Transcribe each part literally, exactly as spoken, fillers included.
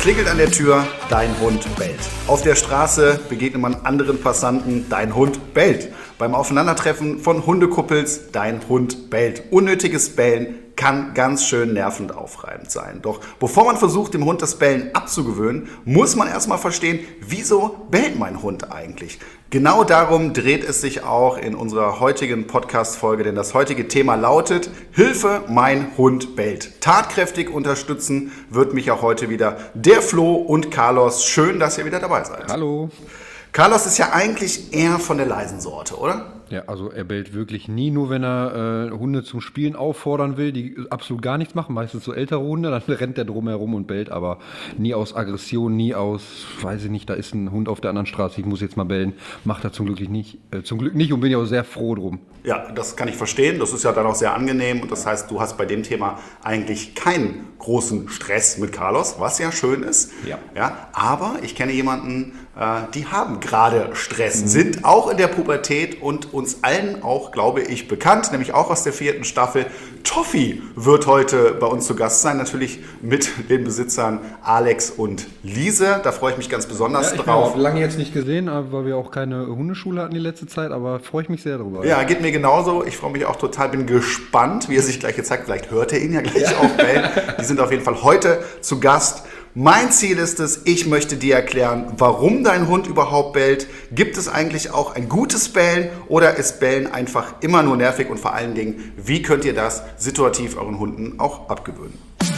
klingelt an der Tür, dein Hund bellt. Auf der Straße begegnet man anderen Passanten, dein Hund bellt. Beim Aufeinandertreffen von Hundekuppels, dein Hund bellt. Unnötiges Bellen kann ganz schön nervend aufreibend sein. Doch bevor man versucht, dem Hund das Bellen abzugewöhnen, muss man erstmal verstehen, wieso bellt mein Hund eigentlich? Genau darum dreht es sich auch in unserer heutigen Podcast-Folge, denn das heutige Thema lautet: Hilfe, mein Hund bellt. Tatkräftig unterstützen wird mich auch heute wieder der Flo und Carlos. Schön, dass ihr wieder dabei seid. Hallo. Carlos ist ja eigentlich eher von der leisen Sorte, oder? Ja, also er bellt wirklich nie, nur wenn er äh, Hunde zum Spielen auffordern will, die absolut gar nichts machen, meistens so ältere Hunde, dann rennt er drumherum und bellt, aber nie aus Aggression, nie aus, weiß ich nicht, da ist ein Hund auf der anderen Straße, ich muss jetzt mal bellen, macht er zum Glück nicht, äh, zum Glück nicht und bin ja auch sehr froh drum. Ja, das kann ich verstehen, das ist ja dann auch sehr angenehm und das heißt, du hast bei dem Thema eigentlich keinen großen Stress mit Carlos, was ja schön ist. Ja. Ja, aber ich kenne jemanden, äh, die haben gerade Stress, mhm. sind auch in der Pubertät und uns allen auch, glaube ich, bekannt, nämlich auch aus der vierten Staffel. Toffi wird heute bei uns zu Gast sein, natürlich mit den Besitzern Alex und Lise. Da freue ich mich ganz besonders ja, ich drauf. Ich habe lange jetzt nicht gesehen, weil wir auch keine Hundeschule hatten die letzte Zeit, aber freue ich mich sehr darüber. Ja, geht mir genauso. Ich freue mich auch total, bin gespannt, wie er sich gleich zeigt. Vielleicht hört er ihn ja gleich ja. auch bellen. Die sind auf jeden Fall heute zu Gast. Mein Ziel ist es, ich möchte dir erklären, warum dein Hund überhaupt bellt. Gibt es eigentlich auch ein gutes Bellen oder ist Bellen einfach immer nur nervig? Und vor allen Dingen, wie könnt ihr das situativ euren Hunden auch abgewöhnen?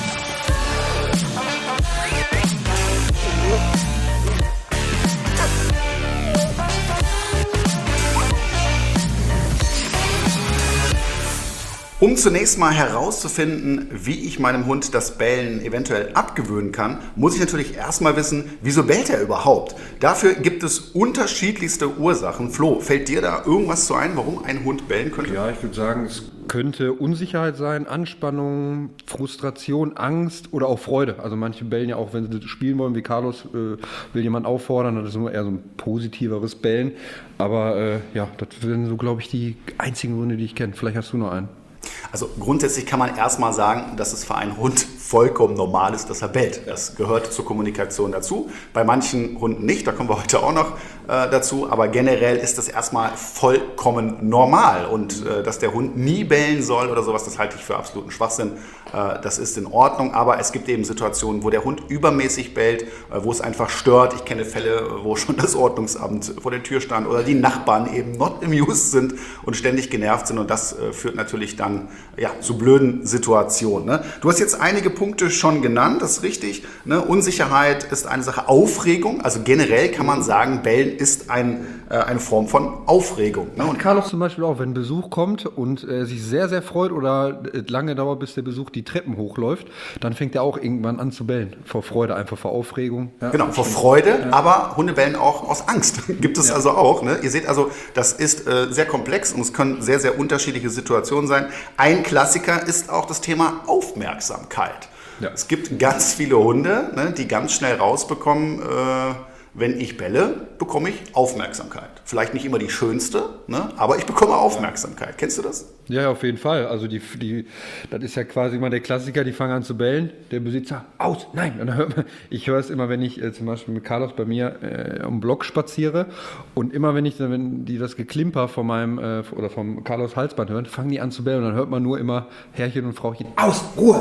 Um zunächst mal herauszufinden, wie ich meinem Hund das Bellen eventuell abgewöhnen kann, muss ich natürlich erstmal wissen, wieso bellt er überhaupt? Dafür gibt es unterschiedlichste Ursachen. Flo, fällt dir da irgendwas zu ein, warum ein Hund bellen könnte? Ja, ich würde sagen, es könnte Unsicherheit sein, Anspannung, Frustration, Angst oder auch Freude. Also manche bellen ja auch, wenn sie spielen wollen, wie Carlos äh, will jemand auffordern, das ist nur eher so ein positiveres Bellen. Aber äh, ja, das sind so, glaube ich, die einzigen Gründe, die ich kenne. Vielleicht hast du noch einen. Also grundsätzlich kann man erstmal sagen, dass es für einen Hund vollkommen normal ist, dass er bellt. Das gehört zur Kommunikation dazu. Bei manchen Hunden nicht, da kommen wir heute auch noch äh, dazu. Aber generell ist das erstmal vollkommen normal. Und äh, dass der Hund nie bellen soll oder sowas, das halte ich für absoluten Schwachsinn. Äh, das ist in Ordnung. Aber es gibt eben Situationen, wo der Hund übermäßig bellt, äh, wo es einfach stört. Ich kenne Fälle, wo schon das Ordnungsamt vor der Tür stand oder die Nachbarn eben not amused sind und ständig genervt sind. Und das äh, führt natürlich dann ja, zu blöden Situationen. Ne? Du hast jetzt einige Punkte schon genannt, das ist richtig. Ne? Unsicherheit ist eine Sache, Aufregung, also generell kann man sagen, Bellen ist ein, äh, eine Form von Aufregung. Ne? Und Carlos zum Beispiel auch, wenn Besuch kommt und äh, sich sehr, sehr freut oder äh, lange dauert, bis der Besuch die Treppen hochläuft, dann fängt er auch irgendwann an zu bellen. Vor Freude, einfach vor Aufregung. Ja, genau, vor Freude, ja. Aber Hunde bellen auch aus Angst. Gibt es ja. also auch. Ne? Ihr seht also, das ist äh, sehr komplex und es können sehr, sehr unterschiedliche Situationen sein. Ein Klassiker ist auch das Thema Aufmerksamkeit. Ja. Es gibt ganz viele Hunde, ne, die ganz schnell rausbekommen, äh, wenn ich belle, bekomme ich Aufmerksamkeit. Vielleicht nicht immer die schönste, ne, aber ich bekomme Aufmerksamkeit. Ja. Kennst du das? Ja, auf jeden Fall. Also die, die, das ist ja quasi immer der Klassiker, die fangen an zu bellen. Der Besitzer, aus, nein. Und dann hört man, ich höre es immer, wenn ich äh, zum Beispiel mit Carlos bei mir äh, am Block spaziere und immer wenn ich, wenn die das Geklimper von meinem äh, oder vom Carlos Halsband hören, fangen die an zu bellen und dann hört man nur immer Herrchen und Frauchen, aus, Ruhe.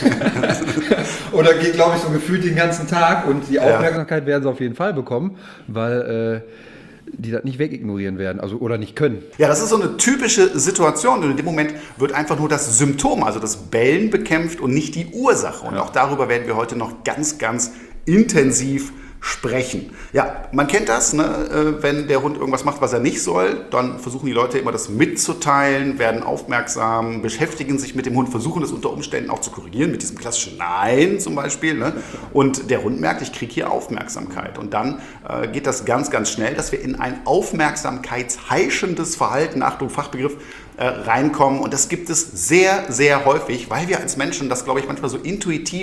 Oder geht, glaube ich, so gefühlt den ganzen Tag und die Aufmerksamkeit ja. werden sie auf jeden Fall bekommen, weil äh, die das nicht wegignorieren werden, also oder nicht können. Ja, das ist so eine typische Situation und in dem Moment wird einfach nur das Symptom, also das Bellen bekämpft und nicht die Ursache. Und ja. auch darüber werden wir heute noch ganz, ganz intensiv sprechen. Ja, man kennt das, ne? Wenn der Hund irgendwas macht, was er nicht soll, dann versuchen die Leute immer das mitzuteilen, werden aufmerksam, beschäftigen sich mit dem Hund, versuchen das unter Umständen auch zu korrigieren, mit diesem klassischen Nein zum Beispiel. Ne? Und der Hund merkt, ich kriege hier Aufmerksamkeit. Und dann äh, geht das ganz, ganz schnell, dass wir in ein aufmerksamkeitsheischendes Verhalten, Achtung, Fachbegriff, äh, reinkommen. Und das gibt es sehr, sehr häufig, weil wir als Menschen das, glaube ich, manchmal so intuitiv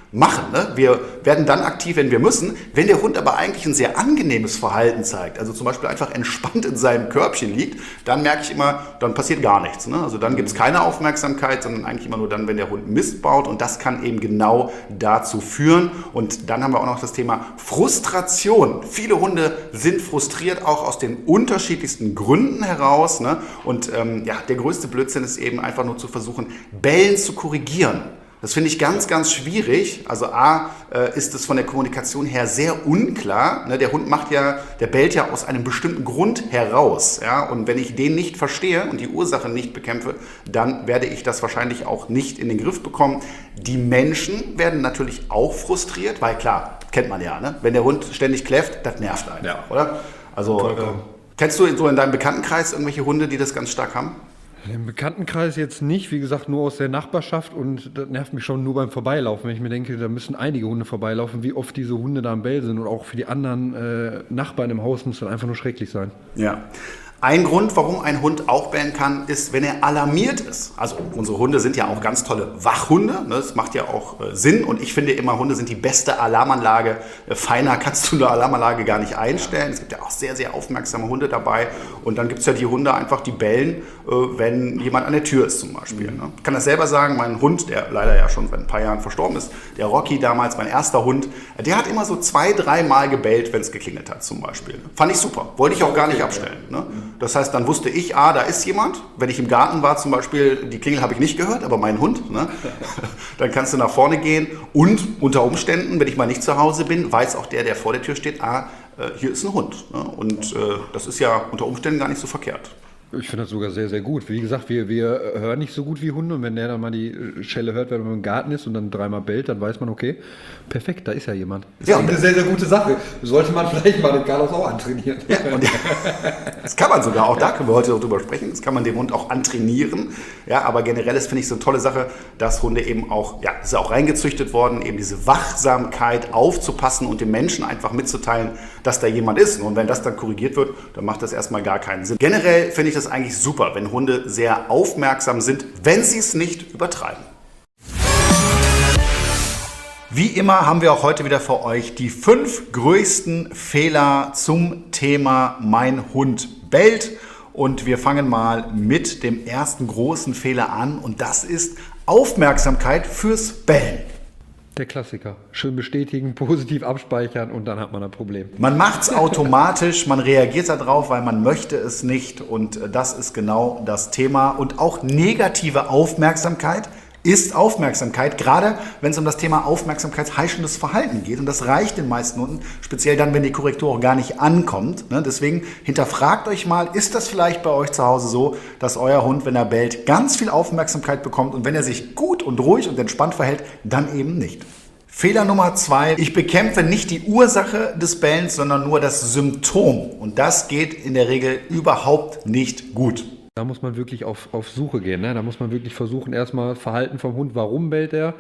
machen. Ne? Wir werden dann aktiv, wenn wir müssen. Wenn der Hund aber eigentlich ein sehr angenehmes Verhalten zeigt, also zum Beispiel einfach entspannt in seinem Körbchen liegt, dann merke ich immer, dann passiert gar nichts. Ne? Also dann gibt es keine Aufmerksamkeit, sondern eigentlich immer nur dann, wenn der Hund Mist baut. Und das kann eben genau dazu führen. Und dann haben wir auch noch das Thema Frustration. Viele Hunde sind frustriert, auch aus den unterschiedlichsten Gründen heraus. Ne? Und ähm, ja, der größte Blödsinn ist eben einfach nur zu versuchen, Bellen zu korrigieren. Das finde ich ganz, ganz schwierig. Also A, äh, ist es von der Kommunikation her sehr unklar. Ne? Der Hund macht ja, der bellt ja aus einem bestimmten Grund heraus. Ja? Und wenn ich den nicht verstehe und die Ursache nicht bekämpfe, dann werde ich das wahrscheinlich auch nicht in den Griff bekommen. Die Menschen werden natürlich auch frustriert, weil klar, kennt man ja, ne? Wenn der Hund ständig kläfft, das nervt einen, ja. Oder? Also äh, kennst du so in deinem Bekanntenkreis irgendwelche Hunde, die das ganz stark haben? Im Bekanntenkreis jetzt nicht, wie gesagt, nur aus der Nachbarschaft und das nervt mich schon nur beim Vorbeilaufen, wenn ich mir denke, da müssen einige Hunde vorbeilaufen, wie oft diese Hunde da am Bell sind und auch für die anderen äh, Nachbarn im Haus muss das einfach nur schrecklich sein. Ja. Ein Grund, warum ein Hund auch bellen kann, ist, wenn er alarmiert ist. Also unsere Hunde sind ja auch ganz tolle Wachhunde. Ne? Das macht ja auch äh, Sinn. Und ich finde immer, Hunde sind die beste Alarmanlage. Äh, feiner kannst du eine Alarmanlage gar nicht einstellen. Es gibt ja auch sehr, sehr aufmerksame Hunde dabei. Und dann gibt es ja die Hunde einfach, die bellen, äh, wenn jemand an der Tür ist zum Beispiel. Ne? Ich kann das selber sagen, mein Hund, der leider ja schon seit ein paar Jahren verstorben ist, der Rocky damals, mein erster Hund, der hat immer so zwei, drei Mal gebellt, wenn es geklingelt hat zum Beispiel. Fand ich super. Wollte ich auch gar nicht abstellen. Ne? Das heißt, dann wusste ich, ah, da ist jemand. Wenn ich im Garten war zum Beispiel, die Klingel habe ich nicht gehört, aber mein Hund, ne? Dann kannst du nach vorne gehen. Und unter Umständen, wenn ich mal nicht zu Hause bin, weiß auch der, der vor der Tür steht, ah, hier ist ein Hund. Ne? Und äh, das ist ja unter Umständen gar nicht so verkehrt. Ich finde das sogar sehr, sehr gut. Wie gesagt, wir, wir hören nicht so gut wie Hunde und wenn der dann mal die Schelle hört, wenn man im Garten ist und dann dreimal bellt, dann weiß man, okay, perfekt, da ist ja jemand. Das ja, ist eine sehr, sehr gute Sache. Sollte man vielleicht mal den Carlos auch antrainieren. Ja, und das kann man sogar, auch da können wir heute drüber sprechen, das kann man dem Hund auch antrainieren. Ja, aber generell ist, finde ich, so eine tolle Sache, dass Hunde eben auch, ja, ist ja auch reingezüchtet worden, eben diese Wachsamkeit aufzupassen und dem Menschen einfach mitzuteilen, dass da jemand ist. Und wenn das dann korrigiert wird, dann macht das erstmal gar keinen Sinn. Generell finde ich das eigentlich super, wenn Hunde sehr aufmerksam sind, wenn sie es nicht übertreiben. Wie immer haben wir auch heute wieder für euch die fünf größten Fehler zum Thema Mein Hund bellt. Und wir fangen mal mit dem ersten großen Fehler an und das ist Aufmerksamkeit fürs Bellen. Der Klassiker. Schön bestätigen, positiv abspeichern und dann hat man ein Problem. Man macht es automatisch, man reagiert darauf, weil man möchte es nicht und das ist genau das Thema. Und auch negative Aufmerksamkeit ist Aufmerksamkeit, gerade wenn es um das Thema aufmerksamkeitsheischendes Verhalten geht. Und das reicht den meisten Hunden, speziell dann, wenn die Korrektur auch gar nicht ankommt. Deswegen hinterfragt euch mal, ist das vielleicht bei euch zu Hause so, dass euer Hund, wenn er bellt, ganz viel Aufmerksamkeit bekommt und wenn er sich gut und ruhig und entspannt verhält, dann eben nicht. Fehler Nummer zwei, ich bekämpfe nicht die Ursache des Bellens, sondern nur das Symptom. Und das geht in der Regel überhaupt nicht gut. Da muss man wirklich auf, auf Suche gehen. Ne? Da muss man wirklich versuchen, erstmal Verhalten vom Hund, warum bellt er?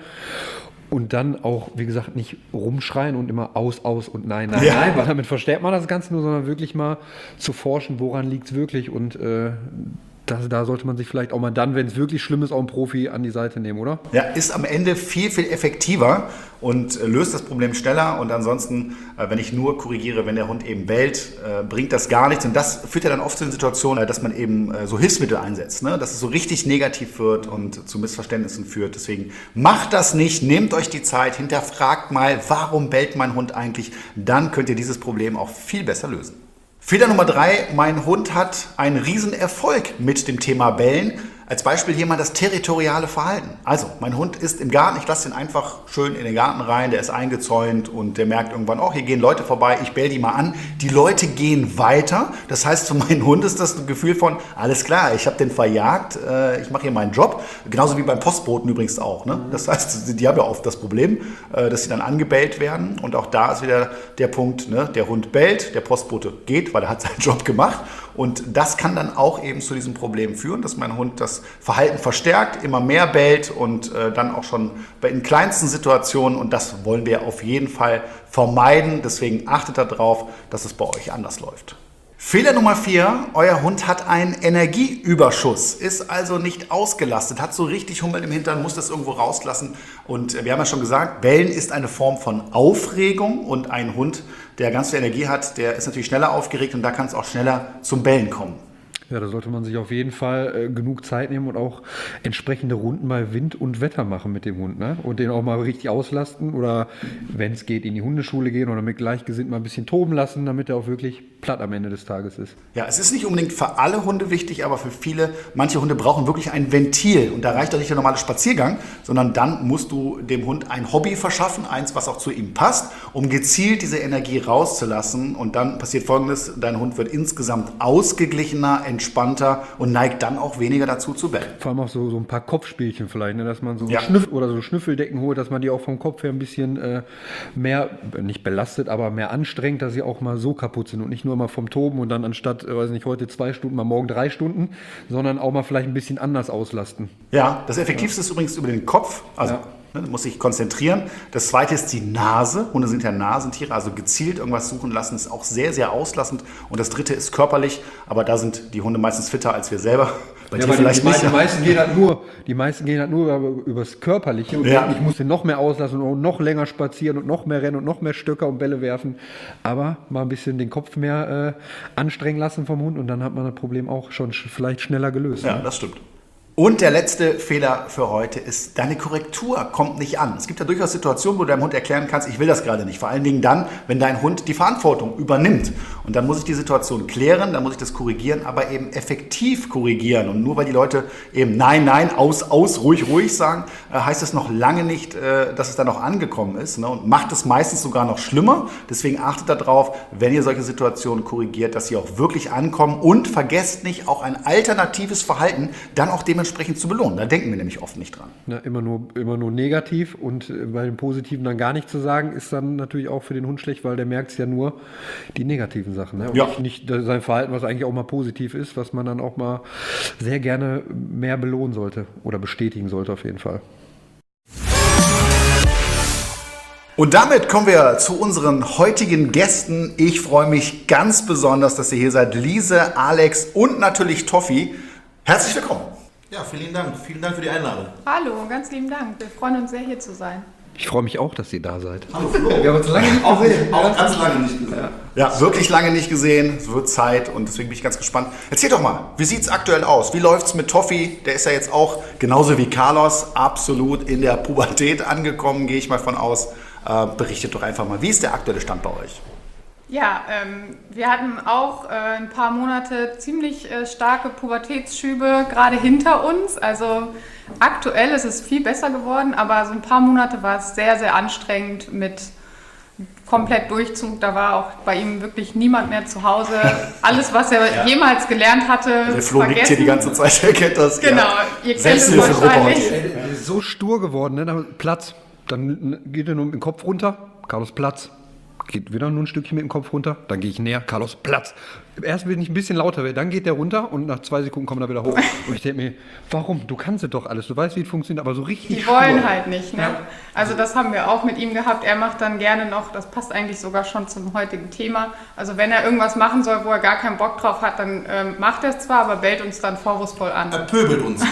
Und dann auch, wie gesagt, nicht rumschreien und immer aus, aus und nein, nein, ja. nein, weil damit verstärkt man das Ganze nur, sondern wirklich mal zu forschen, woran liegt es wirklich und äh, Das, da sollte man sich vielleicht auch mal dann, wenn es wirklich schlimm ist, auch einen Profi an die Seite nehmen, oder? Ja, ist am Ende viel, viel effektiver und löst das Problem schneller. Und ansonsten, wenn ich nur korrigiere, wenn der Hund eben bellt, bringt das gar nichts. Und das führt ja dann oft zu den Situationen, dass man eben so Hilfsmittel einsetzt, ne? Dass es so richtig negativ wird und zu Missverständnissen führt. Deswegen macht das nicht, nehmt euch die Zeit, hinterfragt mal, warum bellt mein Hund eigentlich? Dann könnt ihr dieses Problem auch viel besser lösen. Fehler Nummer drei, mein Hund hat einen Riesenerfolg mit dem Thema Bellen. Als Beispiel hier mal das territoriale Verhalten. Also, mein Hund ist im Garten, ich lasse ihn einfach schön in den Garten rein, der ist eingezäunt und der merkt irgendwann, oh, hier gehen Leute vorbei, ich bell die mal an. Die Leute gehen weiter. Das heißt, für meinen Hund ist das ein Gefühl von, alles klar, ich habe den verjagt, äh, ich mache hier meinen Job. Genauso wie beim Postboten übrigens auch. Ne? Das heißt, die haben ja oft das Problem, äh, dass sie dann angebellt werden. Und auch da ist wieder der Punkt, ne? Der Hund bellt, der Postbote geht, weil er hat seinen Job gemacht. Und das kann dann auch eben zu diesem Problem führen, dass mein Hund das Verhalten verstärkt, immer mehr bellt und äh, dann auch schon bei den kleinsten Situationen. Und das wollen wir auf jeden Fall vermeiden. Deswegen achtet darauf, dass es bei euch anders läuft. Fehler Nummer vier, euer Hund hat einen Energieüberschuss, ist also nicht ausgelastet, hat so richtig Hummel im Hintern, muss das irgendwo rauslassen. Und wir haben ja schon gesagt, Bellen ist eine Form von Aufregung und ein Hund, der ganz viel Energie hat, der ist natürlich schneller aufgeregt und da kann es auch schneller zum Bellen kommen. Ja, da sollte man sich auf jeden Fall äh, genug Zeit nehmen und auch entsprechende Runden bei Wind und Wetter machen mit dem Hund, ne? Und den auch mal richtig auslasten oder, wenn es geht, in die Hundeschule gehen oder mit Gleichgesinnten mal ein bisschen toben lassen, damit er auch wirklich platt am Ende des Tages ist. Ja, es ist nicht unbedingt für alle Hunde wichtig, aber für viele, manche Hunde brauchen wirklich ein Ventil. Und da reicht doch nicht der normale Spaziergang, sondern dann musst du dem Hund ein Hobby verschaffen, eins, was auch zu ihm passt, um gezielt diese Energie rauszulassen. Und dann passiert Folgendes, dein Hund wird insgesamt ausgeglichener, entspannter und neigt dann auch weniger dazu zu bellen. Vor allem auch so, so ein paar Kopfspielchen vielleicht, ne? Dass man so Ja. Schnüff oder so Schnüffeldecken holt, dass man die auch vom Kopf her ein bisschen äh, mehr, nicht belastet, aber mehr anstrengt, dass sie auch mal so kaputt sind und nicht nur mal vom Toben und dann anstatt, äh, weiß nicht, heute zwei Stunden, mal morgen drei Stunden, sondern auch mal vielleicht ein bisschen anders auslasten. Ja, das Effektivste ist übrigens über den Kopf, also Ja. ne, muss sich konzentrieren. Das zweite ist die Nase. Hunde sind ja Nasentiere, also gezielt irgendwas suchen lassen ist auch sehr, sehr auslassend. Und das dritte ist körperlich, aber da sind die Hunde meistens fitter als wir selber. Bei Ja, dir aber vielleicht die, nicht. die, meisten gehen halt nur, die meisten gehen halt nur über, übers Körperliche und Ja. denken, ich muss den noch mehr auslassen und noch länger spazieren und noch mehr rennen und noch mehr Stöcker und Bälle werfen. Aber mal ein bisschen den Kopf mehr äh, anstrengen lassen vom Hund und dann hat man das Problem auch schon sch vielleicht schneller gelöst. Ja, Ne? das stimmt. Und der letzte Fehler für heute ist, deine Korrektur kommt nicht an. Es gibt ja durchaus Situationen, wo du deinem Hund erklären kannst, ich will das gerade nicht. Vor allen Dingen dann, wenn dein Hund die Verantwortung übernimmt. Und dann muss ich die Situation klären, dann muss ich das korrigieren, aber eben effektiv korrigieren. Und nur weil die Leute eben nein, nein, aus, aus, ruhig, ruhig sagen, heißt das noch lange nicht, dass es dann noch angekommen ist. Und macht es meistens sogar noch schlimmer. Deswegen achtet darauf, wenn ihr solche Situationen korrigiert, dass sie auch wirklich ankommen. Und vergesst nicht, auch ein alternatives Verhalten dann auch dementsprechend zu belohnen. Da denken wir nämlich oft nicht dran. Ja, immer nur, immer nur negativ und äh, bei den Positiven dann gar nicht zu sagen, ist dann natürlich auch für den Hund schlecht, weil der merkt es ja nur die negativen Sachen. Ne? Und Ja. nicht, nicht äh, sein Verhalten, was eigentlich auch mal positiv ist, was man dann auch mal sehr gerne mehr belohnen sollte oder bestätigen sollte auf jeden Fall. Und damit kommen wir zu unseren heutigen Gästen. Ich freue mich ganz besonders, dass ihr hier seid. Lise, Alex und natürlich Toffi. Herzlich willkommen. Ja, vielen Dank. Vielen Dank für die Einladung. Hallo, ganz lieben Dank. Wir freuen uns sehr, hier zu sein. Ich freue mich auch, dass ihr da seid. Hallo Flo. Wir haben uns lange nicht Auch, gesehen. auch ganz lange nicht gesehen. Ja, wirklich lange nicht gesehen. Es wird Zeit und deswegen bin ich ganz gespannt. Erzähl doch mal, wie sieht es aktuell aus? Wie läuft es mit Toffi? Der ist ja jetzt auch, genauso wie Carlos, absolut in der Pubertät angekommen, gehe ich mal von aus. Äh, berichtet doch einfach mal, wie ist der aktuelle Stand bei euch? Ja, ähm, wir hatten auch äh, ein paar Monate ziemlich äh, starke Pubertätsschübe gerade hinter uns. Also aktuell ist es viel besser geworden, aber so ein paar Monate war es sehr, sehr anstrengend mit komplett Durchzug. Da war auch bei ihm wirklich niemand mehr zu Hause. Alles, was er Ja. jemals gelernt hatte, Der Flo nickt vergessen. hier die ganze Zeit, er kennt das. Genau, Ja. ihr kennt es Selbsthilfegruppe wahrscheinlich. heute. Ey, der ist so stur geworden, ne? Da- Platz. Dann geht er nur mit dem Kopf runter. Carlos, Platz. Geht wieder nur ein Stückchen mit dem Kopf runter. Dann gehe ich näher. Carlos, Platz. Erst will ich ein bisschen lauter werden, dann geht der runter und nach zwei Sekunden kommt er wieder hoch. Und ich denke mir, warum? Du kannst es doch alles. Du weißt, wie es funktioniert, aber so richtig Die wollen stur. halt nicht. Ne? Ja. Also das haben wir auch mit ihm gehabt. Er macht dann gerne noch, das passt eigentlich sogar schon zum heutigen Thema. Also wenn er irgendwas machen soll, wo er gar keinen Bock drauf hat, dann ähm, macht er es zwar, aber bellt uns dann vorwurfsvoll an. Er pöbelt uns.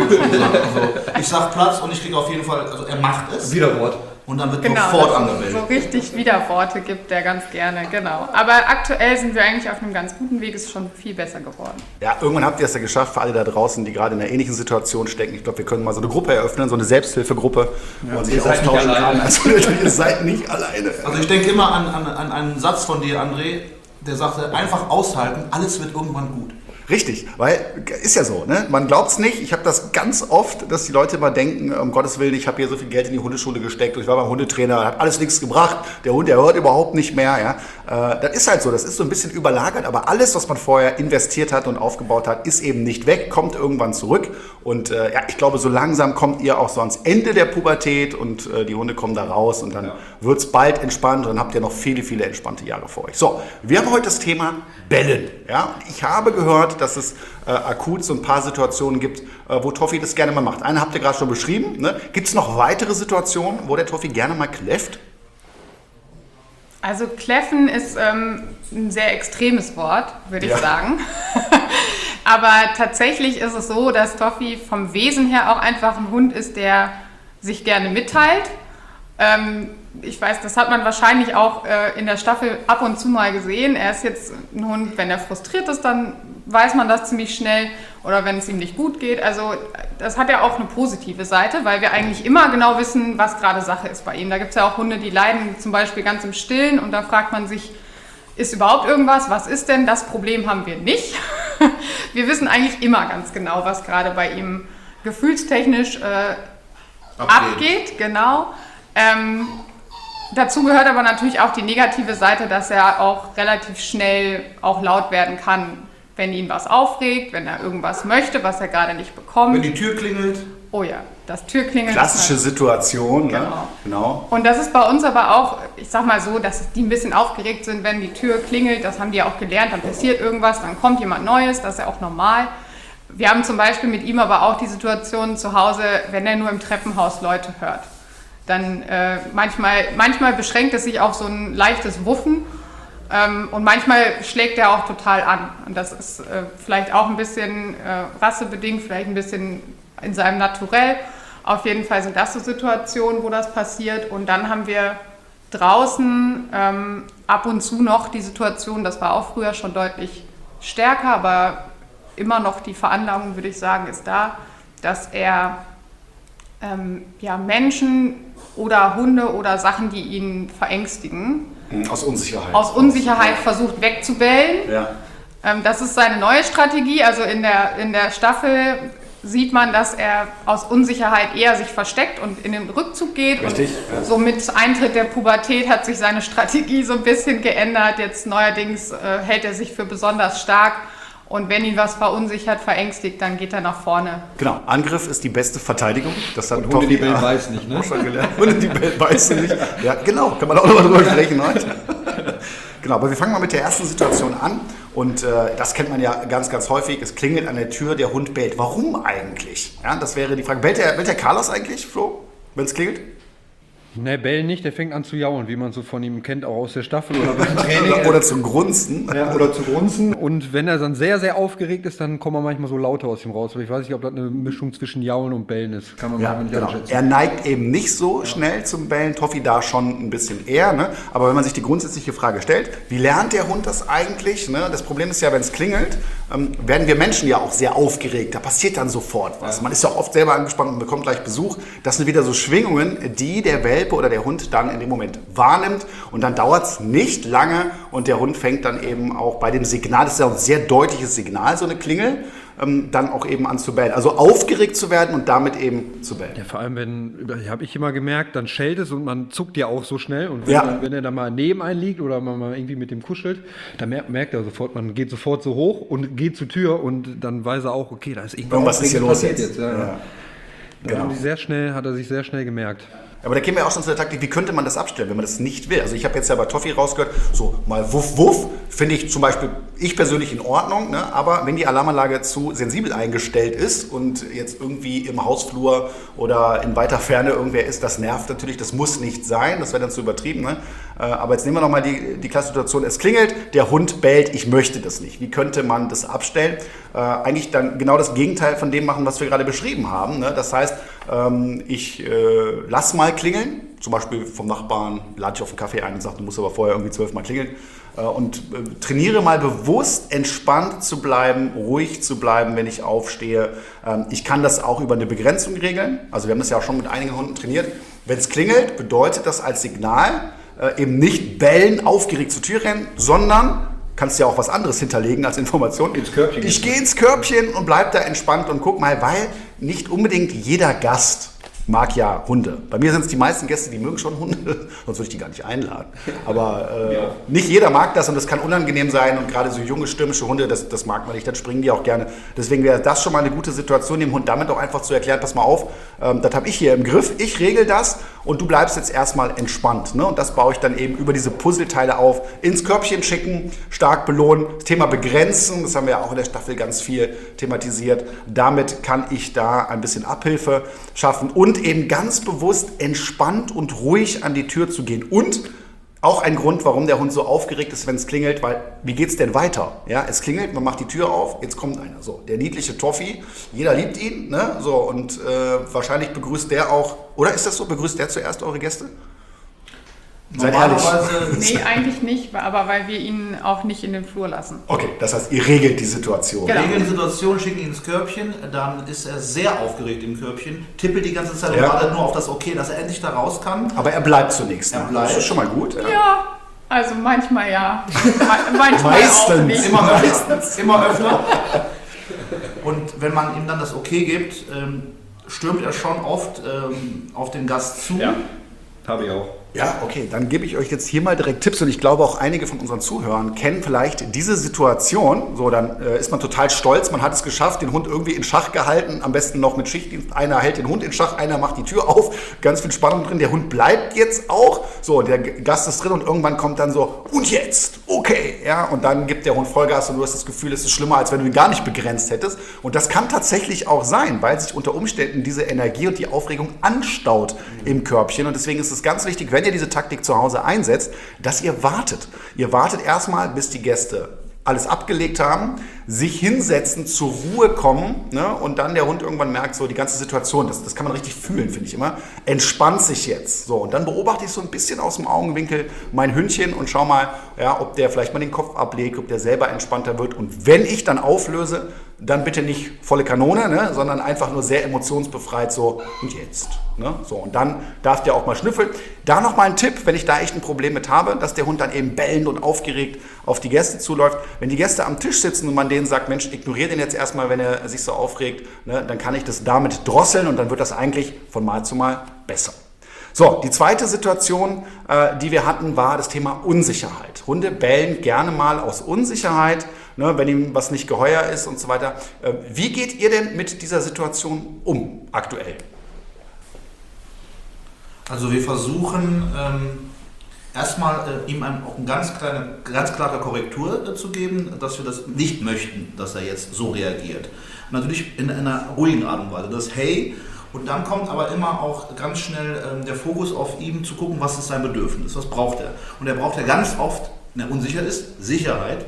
Also, ich sag Platz und ich kriege auf jeden Fall, also er macht es. Widerwort. Und dann wird Genau, sofort das angemeldet. so richtig Widerworte gibt er ganz gerne, genau. Aber aktuell sind wir eigentlich auf einem ganz guten Weg, ist schon viel besser geworden. Ja, irgendwann habt ihr es ja geschafft, für alle da draußen, die gerade in einer ähnlichen Situation stecken. Ich glaube, wir können mal so eine Gruppe eröffnen, so eine Selbsthilfegruppe, wo man sich ihr seid nicht austauschen kann. alleine. Also, ihr seid nicht alleine. Also ich denke immer an, an, an einen Satz von dir, André, der sagte, einfach aushalten, alles wird irgendwann gut. Richtig, weil ist ja so, ne? Man glaubt es nicht. Ich habe das ganz oft, dass die Leute immer denken, um Gottes Willen, ich habe hier so viel Geld in die Hundeschule gesteckt und ich war beim Hundetrainer, hat alles nichts gebracht. Der Hund, der hört überhaupt nicht mehr. Ja? Äh, das ist halt so, das ist so ein bisschen überlagert, aber alles, was man vorher investiert hat und aufgebaut hat, ist eben nicht weg, kommt irgendwann zurück. Und äh, ja, ich glaube, so langsam kommt ihr auch so ans Ende der Pubertät und äh, die Hunde kommen da raus und dann ja. wird es bald entspannt und dann habt ihr noch viele, viele entspannte Jahre vor euch. So, wir haben heute das Thema Bellen. Ja? Ich habe gehört, dass es äh, akut so ein paar Situationen gibt, äh, wo Toffi das gerne mal macht. Eine habt ihr gerade schon beschrieben. Ne? Gibt es noch weitere Situationen, wo der Toffi gerne mal kläfft? Also kläffen ist ähm, ein sehr extremes Wort, würde ich Ja. sagen. Aber tatsächlich ist es so, dass Toffi vom Wesen her auch einfach ein Hund ist, der sich gerne mitteilt. Ähm, ich weiß, das hat man wahrscheinlich auch äh, in der Staffel ab und zu mal gesehen. Er ist jetzt ein Hund, wenn er frustriert ist, dann weiß man das ziemlich schnell. Oder wenn es ihm nicht gut geht. Also das hat ja auch eine positive Seite, weil wir eigentlich immer genau wissen, was gerade Sache ist bei ihm. Da gibt es ja auch Hunde, die leiden zum Beispiel ganz im Stillen und da fragt man sich, ist überhaupt irgendwas? Was ist denn? Das Problem haben wir nicht. Wir wissen eigentlich immer ganz genau, was gerade bei ihm gefühlstechnisch äh, abgeht. abgeht. Genau. Ähm, dazu gehört aber natürlich auch die negative Seite, dass er auch relativ schnell auch laut werden kann, wenn ihn was aufregt, wenn er irgendwas möchte, was er gerade nicht bekommt. Wenn die Tür klingelt. Oh ja, das Türklingeln. Klassische ist Situation, ne? Genau. Genau. Und das ist bei uns aber auch, ich sag mal so, dass die ein bisschen aufgeregt sind, wenn die Tür klingelt. Das haben die ja auch gelernt, dann passiert irgendwas, dann kommt jemand Neues, das ist ja auch normal. Wir haben zum Beispiel mit ihm aber auch die Situation zu Hause, wenn er nur im Treppenhaus Leute hört. Dann äh, manchmal, manchmal beschränkt es sich auf so ein leichtes Wuffen. Ähm, und manchmal schlägt er auch total an. Und das ist äh, vielleicht auch ein bisschen äh, rassebedingt, vielleicht ein bisschen in seinem Naturell. Auf jeden Fall sind das so Situationen, wo das passiert. Und dann haben wir draußen ähm, ab und zu noch die Situation, das war auch früher schon deutlich stärker, aber immer noch die Veranlagung, würde ich sagen, ist da, dass er ähm, ja, Menschen oder Hunde oder Sachen, die ihn verängstigen, Aus Unsicherheit. aus Unsicherheit versucht wegzubellen. Ja. Ähm, das ist seine neue Strategie. Also in der, in der Staffel sieht man, dass er aus Unsicherheit eher sich versteckt und in den Rückzug geht. Richtig, Und ja. so mit Eintritt der Pubertät hat sich seine Strategie so ein bisschen geändert. Jetzt neuerdings äh, hält er sich für besonders stark. Und wenn ihn was verunsichert, verängstigt, dann geht er nach vorne. Genau, Angriff ist die beste Verteidigung. Das hat Hunde, die Toffi, bellen, äh, weiß nicht, ne? auch schon gelernt. Hunde, die bellen, weißen nicht. Ja, genau, kann man auch nochmal drüber sprechen heute. Genau, aber wir fangen mal mit der ersten Situation an. Und äh, das kennt man ja ganz, ganz häufig. Es klingelt an der Tür, der Hund bellt. Warum eigentlich? Ja, das wäre die Frage. Bellt der, bellt der Carlos eigentlich, Flo, wenn es klingelt? Ne, bellen nicht, der fängt an zu jaulen, wie man so von ihm kennt, auch aus der Staffel oder beim Training. Oder, oder zum Grunzen. Ja, oder zu grunzen. Und wenn er dann sehr, sehr aufgeregt ist, dann kommen manchmal so Laute aus ihm raus. Aber ich weiß nicht, ob das eine Mischung zwischen Jaulen und Bellen ist. Kann man Ja, mal nicht genau. einschätzen. Er neigt eben nicht so schnell zum Bellen, Toffi da schon ein bisschen eher. Ne? Aber wenn man sich die grundsätzliche Frage stellt, wie lernt der Hund das eigentlich? Ne? Das Problem ist ja, wenn es klingelt, ähm, werden wir Menschen ja auch sehr aufgeregt. Da passiert dann sofort was. Man ist ja oft selber angespannt und bekommt gleich Besuch. Das sind wieder so Schwingungen, die der Welpe oder der Hund dann in dem Moment wahrnimmt. Und dann dauert es nicht lange und der Hund fängt dann eben auch bei dem Signal, das ist ja ein sehr deutliches Signal, so eine Klingel, ähm, dann auch eben an zu bellen. Also aufgeregt zu werden und damit eben zu bellen. Ja, vor allem, wenn, habe ich immer gemerkt, dann schellt es und man zuckt ja auch so schnell. Und wenn, Ja. er, wenn er da mal neben einen liegt oder man mal irgendwie mit dem kuschelt, dann merkt, merkt er sofort, man geht sofort so hoch und geht zur Tür und dann weiß er auch, okay, da ist irgendwas, Irgendwas ist hier los passiert jetzt. jetzt. Ja, Ja. ja. Da Genau. haben die sehr schnell, hat er sich sehr schnell gemerkt. Aber da kämen wir auch schon zu der Taktik, wie könnte man das abstellen, wenn man das nicht will? Also ich habe jetzt ja bei Toffi rausgehört, so mal wuff wuff, finde ich zum Beispiel, ich persönlich in Ordnung, ne? Aber wenn die Alarmanlage zu sensibel eingestellt ist und jetzt irgendwie im Hausflur oder in weiter Ferne irgendwer ist, das nervt natürlich, das muss nicht sein, das wäre dann zu übertrieben. Ne? Äh, Aber jetzt nehmen wir nochmal die, die klassische Situation, es klingelt, der Hund bellt, ich möchte das nicht. Wie könnte man das abstellen? Äh, eigentlich dann genau das Gegenteil von dem machen, was wir gerade beschrieben haben. Ne? Das heißt, ähm, ich äh, lass mal klingeln, zum Beispiel vom Nachbarn lade ich auf einen Kaffee ein und sage, du musst aber vorher irgendwie zwölfmal klingeln äh, und äh, trainiere mal bewusst entspannt zu bleiben, ruhig zu bleiben, wenn ich aufstehe. Ähm, ich kann das auch über eine Begrenzung regeln, also wir haben das ja auch schon mit einigen Hunden trainiert. Wenn es klingelt, bedeutet das als Signal äh, eben nicht bellen, aufgeregt zur Tür rennen, sondern kannst ja auch was anderes hinterlegen als Information. Ins Körbchen. Ich gehe ins Körbchen und bleib da entspannt und guck mal, weil nicht unbedingt jeder Gast mag ja Hunde. Bei mir sind es die meisten Gäste, die mögen schon Hunde, sonst würde ich die gar nicht einladen. Aber äh, Ja. nicht jeder mag das und das kann unangenehm sein und gerade so junge, stürmische Hunde, das, das mag man nicht, dann springen die auch gerne. Deswegen wäre das schon mal eine gute Situation, dem Hund damit auch einfach zu erklären, pass mal auf, ähm, das habe ich hier im Griff, ich regel das und du bleibst jetzt erstmal entspannt. Ne? Und das baue ich dann eben über diese Puzzleteile auf, ins Körbchen schicken, stark belohnen, das Thema begrenzen, das haben wir ja auch in der Staffel ganz viel thematisiert. Damit kann ich da ein bisschen Abhilfe schaffen und eben ganz bewusst entspannt und ruhig an die Tür zu gehen und Auch ein Grund, warum der Hund so aufgeregt ist, wenn es klingelt, weil wie geht's denn weiter? Ja, es klingelt, man macht die Tür auf, jetzt kommt einer. So, der niedliche Toffee, jeder liebt ihn, ne? So, und äh, wahrscheinlich begrüßt der auch, oder ist das so, begrüßt der zuerst eure Gäste? Seid ehrlich. Nee, eigentlich nicht, aber weil wir ihn auch nicht in den Flur lassen. Okay, das heißt, ihr regelt die Situation. Genau. Regeln die Situation, schicken ihn ins Körbchen, dann ist er sehr aufgeregt im Körbchen, tippelt die ganze Zeit Ja. und wartet nur auf das Okay, dass er endlich da raus kann. Aber er bleibt zunächst. Er ne? bleibt. Das ist schon mal gut. Ja. Ja, also manchmal ja. Manchmal auch Meistens. nicht. Immer öfter. Immer öfter. Und wenn man ihm dann das Okay gibt, ähm, stürmt er schon oft ähm, auf den Gast zu. Ja, habe ich auch. Ja, okay, dann gebe ich euch jetzt hier mal direkt Tipps und ich glaube auch einige von unseren Zuhörern kennen vielleicht diese Situation. So, dann äh, ist man total stolz, man hat es geschafft, den Hund irgendwie in Schach gehalten, am besten noch mit Schichtdienst. Einer hält den Hund in Schach, einer macht die Tür auf, ganz viel Spannung drin. Der Hund bleibt jetzt auch. So, der Gast ist drin und irgendwann kommt dann so, und jetzt, okay, ja, und dann gibt der Hund Vollgas und du hast das Gefühl, es ist schlimmer, als wenn du ihn gar nicht begrenzt hättest. Und das kann tatsächlich auch sein, weil sich unter Umständen diese Energie und die Aufregung anstaut im Körbchen. Und deswegen ist es ganz wichtig, wenn ihr diese Taktik zu Hause einsetzt, dass ihr wartet. Ihr wartet erstmal, bis die Gäste alles abgelegt haben, sich hinsetzen, zur Ruhe kommen, ne, und dann der Hund irgendwann merkt, so die ganze Situation, das, das kann man richtig fühlen, finde ich immer, entspannt sich jetzt. So, und dann beobachte ich so ein bisschen aus dem Augenwinkel mein Hündchen und schau mal, ja, ob der vielleicht mal den Kopf ablegt, ob der selber entspannter wird. Und wenn ich dann auflöse, dann bitte nicht volle Kanone, ne, sondern einfach nur sehr emotionsbefreit, so, und jetzt. Ne, so, und dann darf der auch mal schnüffeln. Da nochmal ein Tipp, wenn ich da echt ein Problem mit habe, dass der Hund dann eben bellend und aufgeregt auf die Gäste zuläuft. Wenn die Gäste am Tisch sitzen und man denen sagt, Mensch, ignoriere den jetzt erstmal, wenn er sich so aufregt, ne, dann kann ich das damit drosseln und dann wird das eigentlich von Mal zu Mal besser. So, die zweite Situation, äh, die wir hatten, war das Thema Unsicherheit. Hunde bellen gerne mal aus Unsicherheit, ne, wenn ihm was nicht geheuer ist und so weiter. Äh, wie geht ihr denn mit dieser Situation um aktuell? Also wir versuchen ähm, erstmal äh, ihm ein, auch eine ganz, kleine, ganz klare Korrektur äh, zu geben, dass wir das nicht möchten, dass er jetzt so reagiert. Natürlich in, in einer ruhigen Art und Weise. Das Hey, und dann kommt aber immer auch ganz schnell ähm, der Fokus auf ihn zu gucken, was ist sein Bedürfnis, was braucht er. Und er braucht ja ganz oft, wenn er unsicher ist, Sicherheit.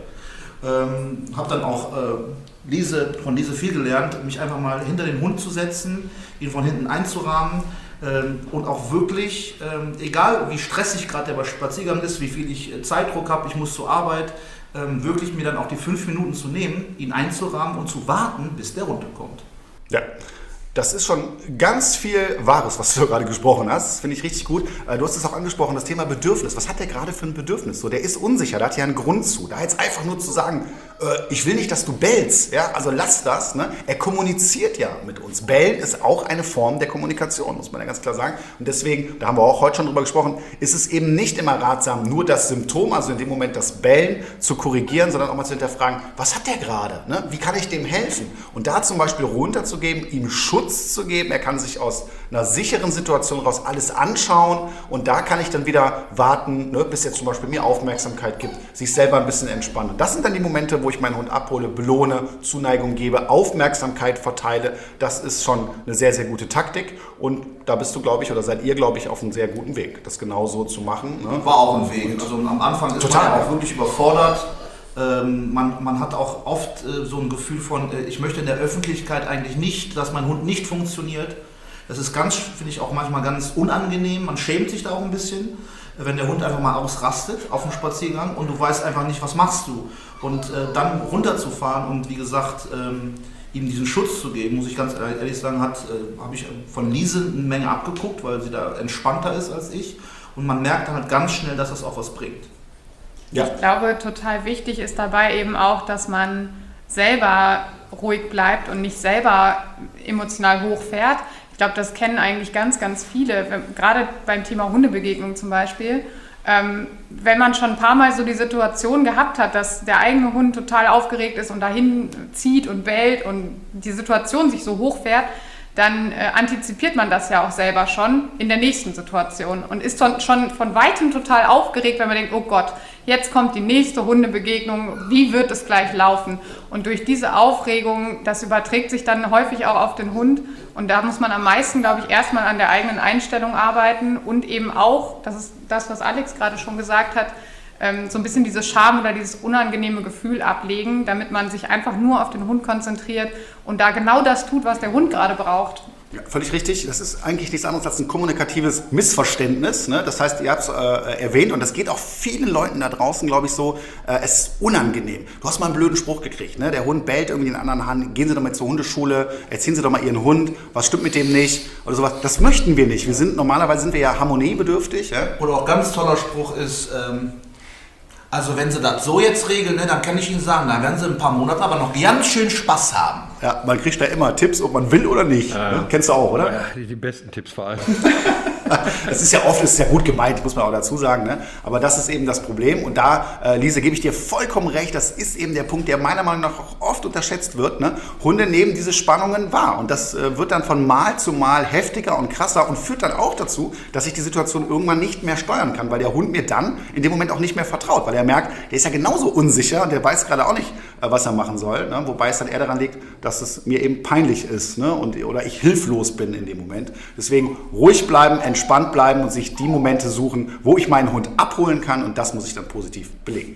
Ähm, habe dann auch äh, Lise, von Lise viel gelernt, mich einfach mal hinter den Hund zu setzen, ihn von hinten einzurahmen. Und auch wirklich, egal wie stressig gerade der Spaziergang ist, wie viel ich Zeitdruck habe, ich muss zur Arbeit, wirklich mir dann auch die fünf Minuten zu nehmen, ihn einzurahmen und zu warten, bis der runterkommt. Ja. Das ist schon ganz viel Wahres, was du gerade gesprochen hast. Das finde ich richtig gut. Du hast es auch angesprochen, das Thema Bedürfnis. Was hat der gerade für ein Bedürfnis? So, der ist unsicher, da hat ja einen Grund zu. Da jetzt einfach nur zu sagen, äh, ich will nicht, dass du bellst, ja, also lass das. Ne? Er kommuniziert ja mit uns. Bellen ist auch eine Form der Kommunikation, muss man ja ganz klar sagen. Und deswegen, da haben wir auch heute schon drüber gesprochen, ist es eben nicht immer ratsam, nur das Symptom, also in dem Moment das Bellen, zu korrigieren, sondern auch mal zu hinterfragen, was hat der gerade? Ne? Wie kann ich dem helfen? Und da zum Beispiel runterzugeben, ihm Schutz zu geben. Er kann sich aus einer sicheren Situation raus alles anschauen und da kann ich dann wieder warten, ne, bis er zum Beispiel mir Aufmerksamkeit gibt, sich selber ein bisschen entspannen. Und das sind dann die Momente, wo ich meinen Hund abhole, belohne, Zuneigung gebe, Aufmerksamkeit verteile. Das ist schon eine sehr, sehr gute Taktik und da bist du, glaube ich, oder seid ihr, glaube ich, auf einem sehr guten Weg, das genau so zu machen. Ne? War auch ein Weg. Also am Anfang ist Total. man ja auch wirklich überfordert. Ähm, man, man hat auch oft äh, so ein Gefühl von, äh, ich möchte in der Öffentlichkeit eigentlich nicht, dass mein Hund nicht funktioniert. Das ist ganz, finde ich auch manchmal ganz unangenehm. Man schämt sich da auch ein bisschen, wenn der Hund einfach mal ausrastet auf dem Spaziergang und du weißt einfach nicht, was machst du. Und äh, dann runterzufahren und wie gesagt, ähm, ihm diesen Schutz zu geben, muss ich ganz ehrlich sagen, hat, äh, habe ich von Lise eine Menge abgeguckt, weil sie da entspannter ist als ich. Und man merkt dann halt ganz schnell, dass das auch was bringt. Ja. Ich glaube, total wichtig ist dabei eben auch, dass man selber ruhig bleibt und nicht selber emotional hochfährt. Ich glaube, das kennen eigentlich ganz, ganz viele, wenn, gerade beim Thema Hundebegegnung zum Beispiel. Ähm, wenn man schon ein paar Mal so die Situation gehabt hat, dass der eigene Hund total aufgeregt ist und dahin zieht und bellt und die Situation sich so hochfährt, dann äh, antizipiert man das ja auch selber schon in der nächsten Situation und ist schon, schon von Weitem total aufgeregt, wenn man denkt, oh Gott, jetzt kommt die nächste Hundebegegnung, wie wird es gleich laufen? Und durch diese Aufregung, das überträgt sich dann häufig auch auf den Hund und da muss man am meisten, glaube ich, erstmal an der eigenen Einstellung arbeiten und eben auch, das ist das, was Alex gerade schon gesagt hat, so ein bisschen diese Scham oder dieses unangenehme Gefühl ablegen, damit man sich einfach nur auf den Hund konzentriert und da genau das tut, was der Hund gerade braucht. Ja, völlig richtig. Das ist eigentlich nichts anderes als ein kommunikatives Missverständnis. Ne? Das heißt, ihr habt es äh, erwähnt und das geht auch vielen Leuten da draußen, glaube ich, so, äh, es ist unangenehm. Du hast mal einen blöden Spruch gekriegt. Ne? Der Hund bellt irgendwie in den anderen Hand. Gehen Sie doch mal zur Hundeschule, erzählen Sie doch mal Ihren Hund, was stimmt mit dem nicht oder sowas. Das möchten wir nicht. Wir sind, normalerweise sind wir ja harmoniebedürftig. Ja? Oder auch ganz toller Spruch ist, ähm also wenn Sie das so jetzt regeln, ne, dann kann ich Ihnen sagen, dann werden Sie in ein paar Monaten aber noch ganz schön Spaß haben. Ja, man kriegt da immer Tipps, ob man will oder nicht. Ja, ja. Kennst du auch, oder? Ja, die, die besten Tipps vor allem. Das ist ja oft, das ist ja gut gemeint, muss man auch dazu sagen. Ne? Aber das ist eben das Problem. Und da, äh, Lise, gebe ich dir vollkommen recht, das ist eben der Punkt, der meiner Meinung nach auch oft unterschätzt wird. Ne? Hunde nehmen diese Spannungen wahr. Und das äh, wird dann von Mal zu Mal heftiger und krasser und führt dann auch dazu, dass ich die Situation irgendwann nicht mehr steuern kann, weil der Hund mir dann in dem Moment auch nicht mehr vertraut. Weil er merkt, der ist ja genauso unsicher und der weiß gerade auch nicht, äh, was er machen soll. Ne? Wobei es dann eher daran liegt, dass es mir eben peinlich ist, ne? und, oder ich hilflos bin in dem Moment. Deswegen ruhig bleiben, entspannt bleiben und sich die Momente suchen, wo ich meinen Hund abholen kann und das muss ich dann positiv belegen.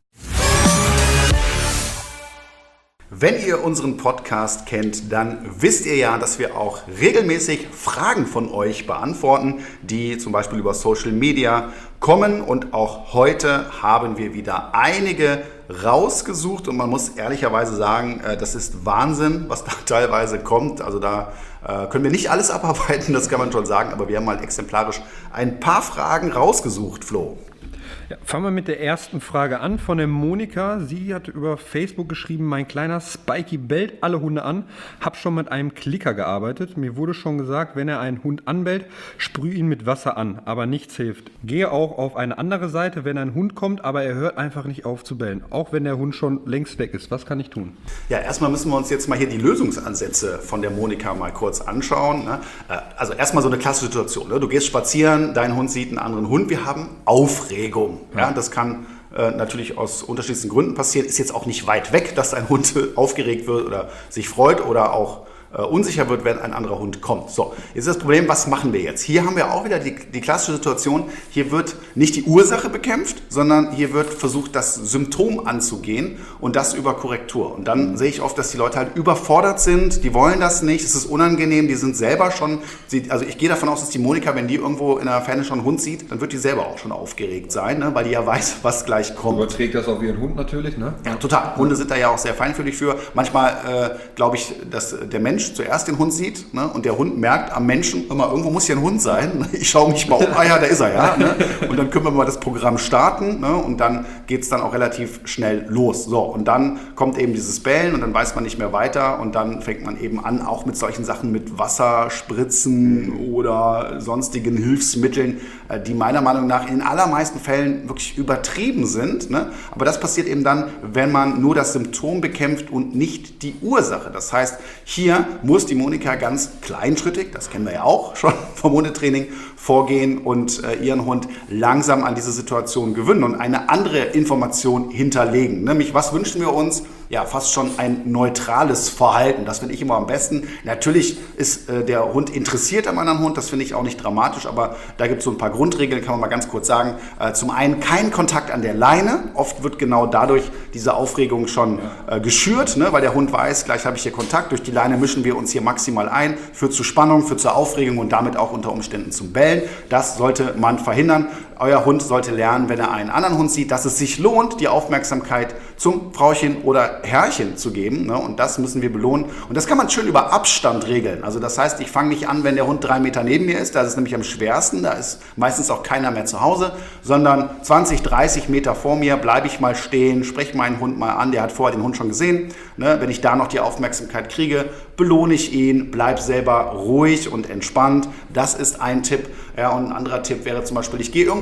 Wenn ihr unseren Podcast kennt, dann wisst ihr ja, dass wir auch regelmäßig Fragen von euch beantworten, die zum Beispiel über Social Media kommen und auch heute haben wir wieder einige rausgesucht und man muss ehrlicherweise sagen, das ist Wahnsinn, was da teilweise kommt. Also da können wir nicht alles abarbeiten, das kann man schon sagen, aber wir haben mal exemplarisch ein paar Fragen rausgesucht, Flo. Ja, fangen wir mit der ersten Frage an von der Monika. Sie hat über Facebook geschrieben, mein kleiner Spikey bellt alle Hunde an. Hab schon mit einem Klicker gearbeitet. Mir wurde schon gesagt, wenn er einen Hund anbellt, sprüh ihn mit Wasser an, aber nichts hilft. Gehe auch auf eine andere Seite, wenn ein Hund kommt, aber er hört einfach nicht auf zu bellen. Auch wenn der Hund schon längst weg ist. Was kann ich tun? Ja, erstmal müssen wir uns jetzt mal hier die Lösungsansätze von der Monika mal kurz anschauen. Also erstmal so eine klassische Situation. Du gehst spazieren, dein Hund sieht einen anderen Hund. Wir haben Aufregung. Ja, das kann äh, natürlich aus unterschiedlichsten Gründen passieren. Ist jetzt auch nicht weit weg, dass ein Hund aufgeregt wird oder sich freut oder auch äh, unsicher wird, wenn ein anderer Hund kommt. So, jetzt ist das Problem, was machen wir jetzt? Hier haben wir auch wieder die, die klassische Situation, hier wird nicht die Ursache bekämpft, sondern hier wird versucht, das Symptom anzugehen und das über Korrektur. Und dann sehe ich oft, dass die Leute halt überfordert sind, die wollen das nicht, es ist unangenehm, die sind selber schon, also ich gehe davon aus, dass die Monika, wenn die irgendwo in der Ferne schon einen Hund sieht, dann wird die selber auch schon aufgeregt sein, ne? Weil die ja weiß, was gleich kommt. Überträgt das auf ihren Hund natürlich, ne? Ja, total. Hunde sind da ja auch sehr feinfühlig für. Manchmal äh, glaube ich, dass der Mensch zuerst den Hund sieht, ne? Und der Hund merkt am Menschen, immer, irgendwo muss hier ein Hund sein. Ich schaue mich mal um, ah ja, da ist er ja. Ne? Und dann können wir mal das Programm starten, ne? Und dann geht es dann auch relativ schnell los. So, und dann kommt eben dieses Bellen und dann weiß man nicht mehr weiter und dann fängt man eben an, auch mit solchen Sachen mit Wasser, Spritzen oder sonstigen Hilfsmitteln, äh, die meiner Meinung nach in den allermeisten Fällen wirklich übertrieben sind. Ne? Aber das passiert eben dann, wenn man nur das Symptom bekämpft und nicht die Ursache. Das heißt, hier muss die Monika ganz kleinschrittig, das kennen wir ja auch schon vom Hundetraining, vorgehen und äh, ihren Hund langsam an diese Situation gewöhnen und eine andere Information hinterlegen. Nämlich, was wünschen wir uns? Ja, fast schon ein neutrales Verhalten. Das finde ich immer am besten. Natürlich ist äh, der Hund interessiert am anderen Hund, das finde ich auch nicht dramatisch, aber da gibt es so ein paar Grundregeln, kann man mal ganz kurz sagen. Äh, zum einen kein Kontakt an der Leine. Oft wird genau dadurch diese Aufregung schon äh, geschürt, ne? Weil der Hund weiß, gleich habe ich hier Kontakt. Durch die Leine mischen wir uns hier maximal ein, führt zu Spannung, führt zur Aufregung und damit auch unter Umständen zum Bellen. Das sollte man verhindern. Euer Hund sollte lernen, wenn er einen anderen Hund sieht, dass es sich lohnt, die Aufmerksamkeit zum Frauchen oder Herrchen zu geben. Ne? Und das müssen wir belohnen. Und das kann man schön über Abstand regeln. Also das heißt, ich fange nicht an, wenn der Hund drei Meter neben mir ist. Da ist es nämlich am schwersten. Da ist meistens auch keiner mehr zu Hause. Sondern zwanzig, dreißig Meter vor mir bleibe ich mal stehen, spreche meinen Hund mal an. Der hat vorher den Hund schon gesehen. Ne? Wenn ich da noch die Aufmerksamkeit kriege, belohne ich ihn, bleib selber ruhig und entspannt. Das ist ein Tipp. Ja, und ein anderer Tipp wäre zum Beispiel, ich gehe irgendwo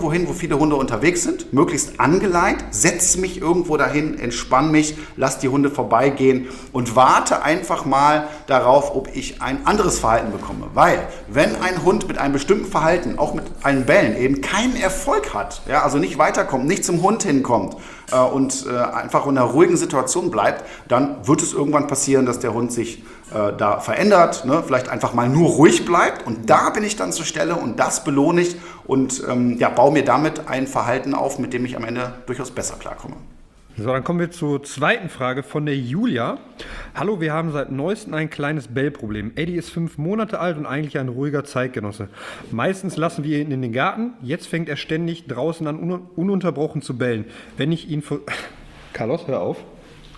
irgendwo hin, wo viele Hunde unterwegs sind, möglichst angeleint, setze mich irgendwo dahin, entspanne mich, lass die Hunde vorbeigehen und warte einfach mal darauf, ob ich ein anderes Verhalten bekomme. Weil, wenn ein Hund mit einem bestimmten Verhalten, auch mit einem Bellen, eben keinen Erfolg hat, ja, also nicht weiterkommt, nicht zum Hund hinkommt äh, und äh, einfach in einer ruhigen Situation bleibt, dann wird es irgendwann passieren, dass der Hund sich äh, da verändert, ne? Vielleicht einfach mal nur ruhig bleibt und da bin ich dann zur Stelle und das belohne ich und ähm, ja, baue mir damit ein Verhalten auf, mit dem ich am Ende durchaus besser klarkomme. So, dann kommen wir zur zweiten Frage von der Julia. Hallo, wir haben seit neuestem ein kleines Bellproblem. Eddie ist fünf Monate alt und eigentlich ein ruhiger Zeitgenosse. Meistens lassen wir ihn in den Garten. Jetzt fängt er ständig draußen an, un- ununterbrochen zu bellen. Wenn ich ihn... Ver- Carlos, hör auf.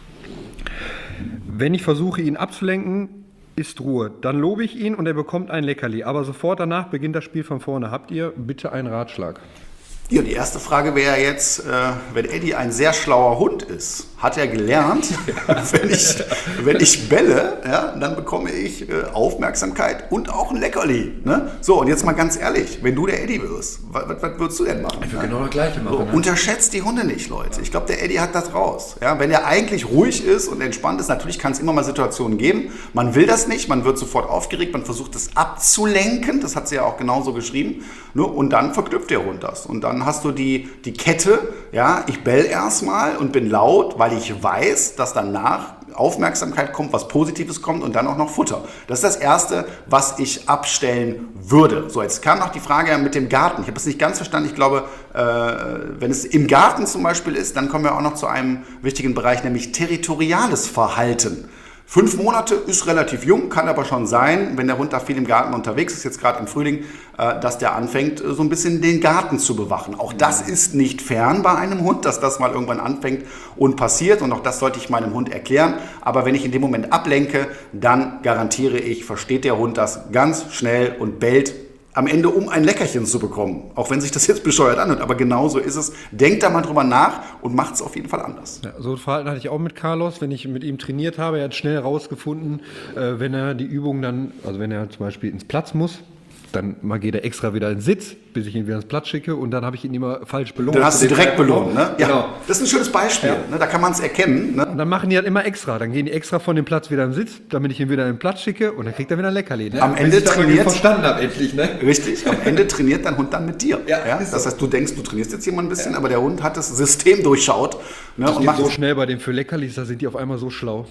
Wenn ich versuche, ihn abzulenken, ist Ruhe. Dann lobe ich ihn und er bekommt ein Leckerli. Aber sofort danach beginnt das Spiel von vorne. Habt ihr bitte einen Ratschlag? Ja, die erste Frage wäre jetzt, äh, wenn Eddie ein sehr schlauer Hund ist, hat er gelernt, wenn, ich, wenn ich belle, ja, dann bekomme ich äh, Aufmerksamkeit und auch ein Leckerli. Ne? So, und jetzt mal ganz ehrlich, wenn du der Eddie wirst, was, was, was würdest du denn machen? Ich würde ne? genau das Gleiche machen. So, Ne? Unterschätzt die Hunde nicht, Leute. Ich glaube, der Eddie hat das raus. Ja, wenn er eigentlich ruhig ist und entspannt ist, natürlich kann es immer mal Situationen geben. Man will das nicht, man wird sofort aufgeregt, man versucht es abzulenken, das hat sie ja auch genauso geschrieben. Ne? Und dann verknüpft der Hund das. Und dann hast du die, die Kette, ja, ich bell erstmal und bin laut, weil ich weiß, dass danach Aufmerksamkeit kommt, was Positives kommt und dann auch noch Futter. Das ist das Erste, was ich abstellen würde. So, jetzt kam noch die Frage mit dem Garten. Ich habe es nicht ganz verstanden. Ich glaube, äh, wenn es im Garten zum Beispiel ist, dann kommen wir auch noch zu einem wichtigen Bereich, nämlich territoriales Verhalten. Fünf Monate ist relativ jung, kann aber schon sein, wenn der Hund da viel im Garten unterwegs ist, jetzt gerade im Frühling, äh, dass der anfängt, so ein bisschen den Garten zu bewachen. Auch das ist nicht fern bei einem Hund, dass das mal irgendwann anfängt und passiert. Und auch das sollte ich meinem Hund erklären. Aber wenn ich in dem Moment ablenke, dann garantiere ich, versteht der Hund das ganz schnell und bellt am Ende, um ein Leckerchen zu bekommen. Auch wenn sich das jetzt bescheuert anhört, aber genau so ist es. Denkt da mal drüber nach und macht es auf jeden Fall anders. Ja, so ein Verhalten hatte ich auch mit Carlos, wenn ich mit ihm trainiert habe. Er hat schnell rausgefunden, äh, wenn er die Übung dann, also wenn er zum Beispiel ins Platz muss, dann mal geht er extra wieder in den Sitz, bis ich ihn wieder ins Platz schicke und dann habe ich ihn immer falsch belohnt. Dann hast du direkt belohnt, ne? Ja, genau. Das ist ein schönes Beispiel, Ja. ne? Da kann man es erkennen. Ne? Und dann machen die halt immer extra. Dann gehen die extra von dem Platz wieder in den Sitz, damit ich ihn wieder in den Platz schicke und dann kriegt er wieder ein Leckerli. Ne? Am Ende ich das trainiert- verstanden habe, endlich. Ne? Richtig, am Ende trainiert dein Hund dann mit dir. Ja, Ja? ist Das so. heißt, du denkst, du trainierst jetzt jemand ein bisschen, aber der Hund hat das System durchschaut. Ne? Das Und geht macht so schnell bei dem für Leckerlis, da sind die auf einmal so schlau.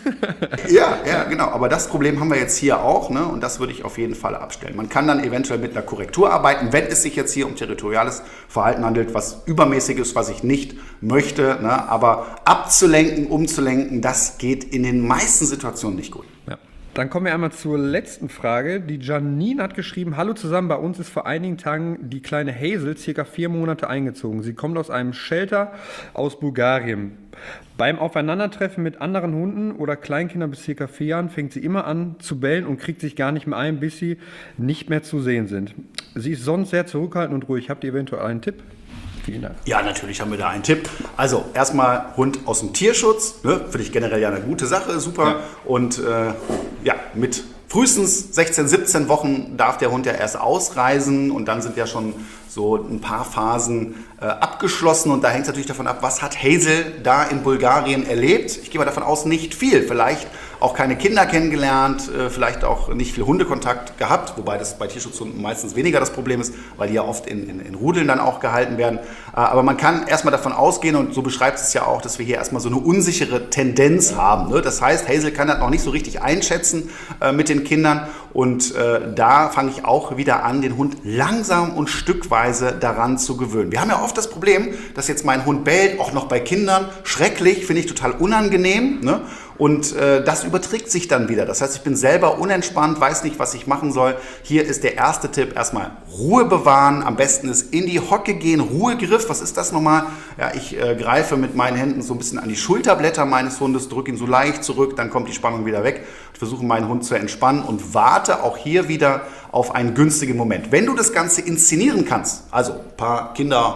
Ja, ja, genau. Aber das Problem haben wir jetzt hier auch, ne? Und das würde ich auf jeden Fall abstellen. Man kann dann eventuell mit einer Korrektur arbeiten, wenn es sich jetzt hier um territoriales Verhalten handelt, was übermäßig ist, was ich nicht möchte. Ne? Aber abzulenken, umzulenken, das geht in den meisten Situationen nicht gut. Ja. Dann kommen wir einmal zur letzten Frage. Die Janine hat geschrieben, hallo zusammen, bei uns ist vor einigen Tagen die kleine Hazel circa vier Monate eingezogen. Sie kommt aus einem Shelter aus Bulgarien. Beim Aufeinandertreffen mit anderen Hunden oder Kleinkindern bis circa vier Jahren fängt sie immer an zu bellen und kriegt sich gar nicht mehr ein, bis sie nicht mehr zu sehen sind. Sie ist sonst sehr zurückhaltend und ruhig. Habt ihr eventuell einen Tipp? Vielen Dank. Ja, natürlich haben wir da einen Tipp. Also erstmal Hund aus dem Tierschutz, ne? Finde ich generell ja eine gute Sache, super. Ja. Und äh, ja, mit frühestens sechzehn, siebzehn Wochen darf der Hund ja erst ausreisen und dann sind ja schon so ein paar Phasen äh, abgeschlossen und da hängt es natürlich davon ab, was hat Hazel da in Bulgarien erlebt. Ich gehe mal davon aus, nicht viel. Vielleicht auch keine Kinder kennengelernt, äh, vielleicht auch nicht viel Hundekontakt gehabt, wobei das bei Tierschutzhunden meistens weniger das Problem ist, weil die ja oft in, in, in Rudeln dann auch gehalten werden. Äh, aber man kann erstmal davon ausgehen und so beschreibt es ja auch, dass wir hier erstmal so eine unsichere Tendenz haben. Ne? Das heißt, Hazel kann das noch nicht so richtig einschätzen äh, mit den Kindern und äh, da fange ich auch wieder an, den Hund langsam und stückweise daran zu gewöhnen. Wir haben ja oft das Problem, dass jetzt mein Hund bellt, auch noch bei Kindern, schrecklich, finde ich total unangenehm, ne? Und äh, das überträgt sich dann wieder. Das heißt, ich bin selber unentspannt, weiß nicht, was ich machen soll. Hier ist der erste Tipp, erstmal Ruhe bewahren. Am besten ist in die Hocke gehen, Ruhegriff. Was ist das nochmal? Ja, ich äh, greife mit meinen Händen so ein bisschen an die Schulterblätter meines Hundes, drücke ihn so leicht zurück, dann kommt die Spannung wieder weg. Ich versuche meinen Hund zu entspannen und warte auch hier wieder auf einen günstigen Moment. Wenn du das Ganze inszenieren kannst, also ein paar Kinder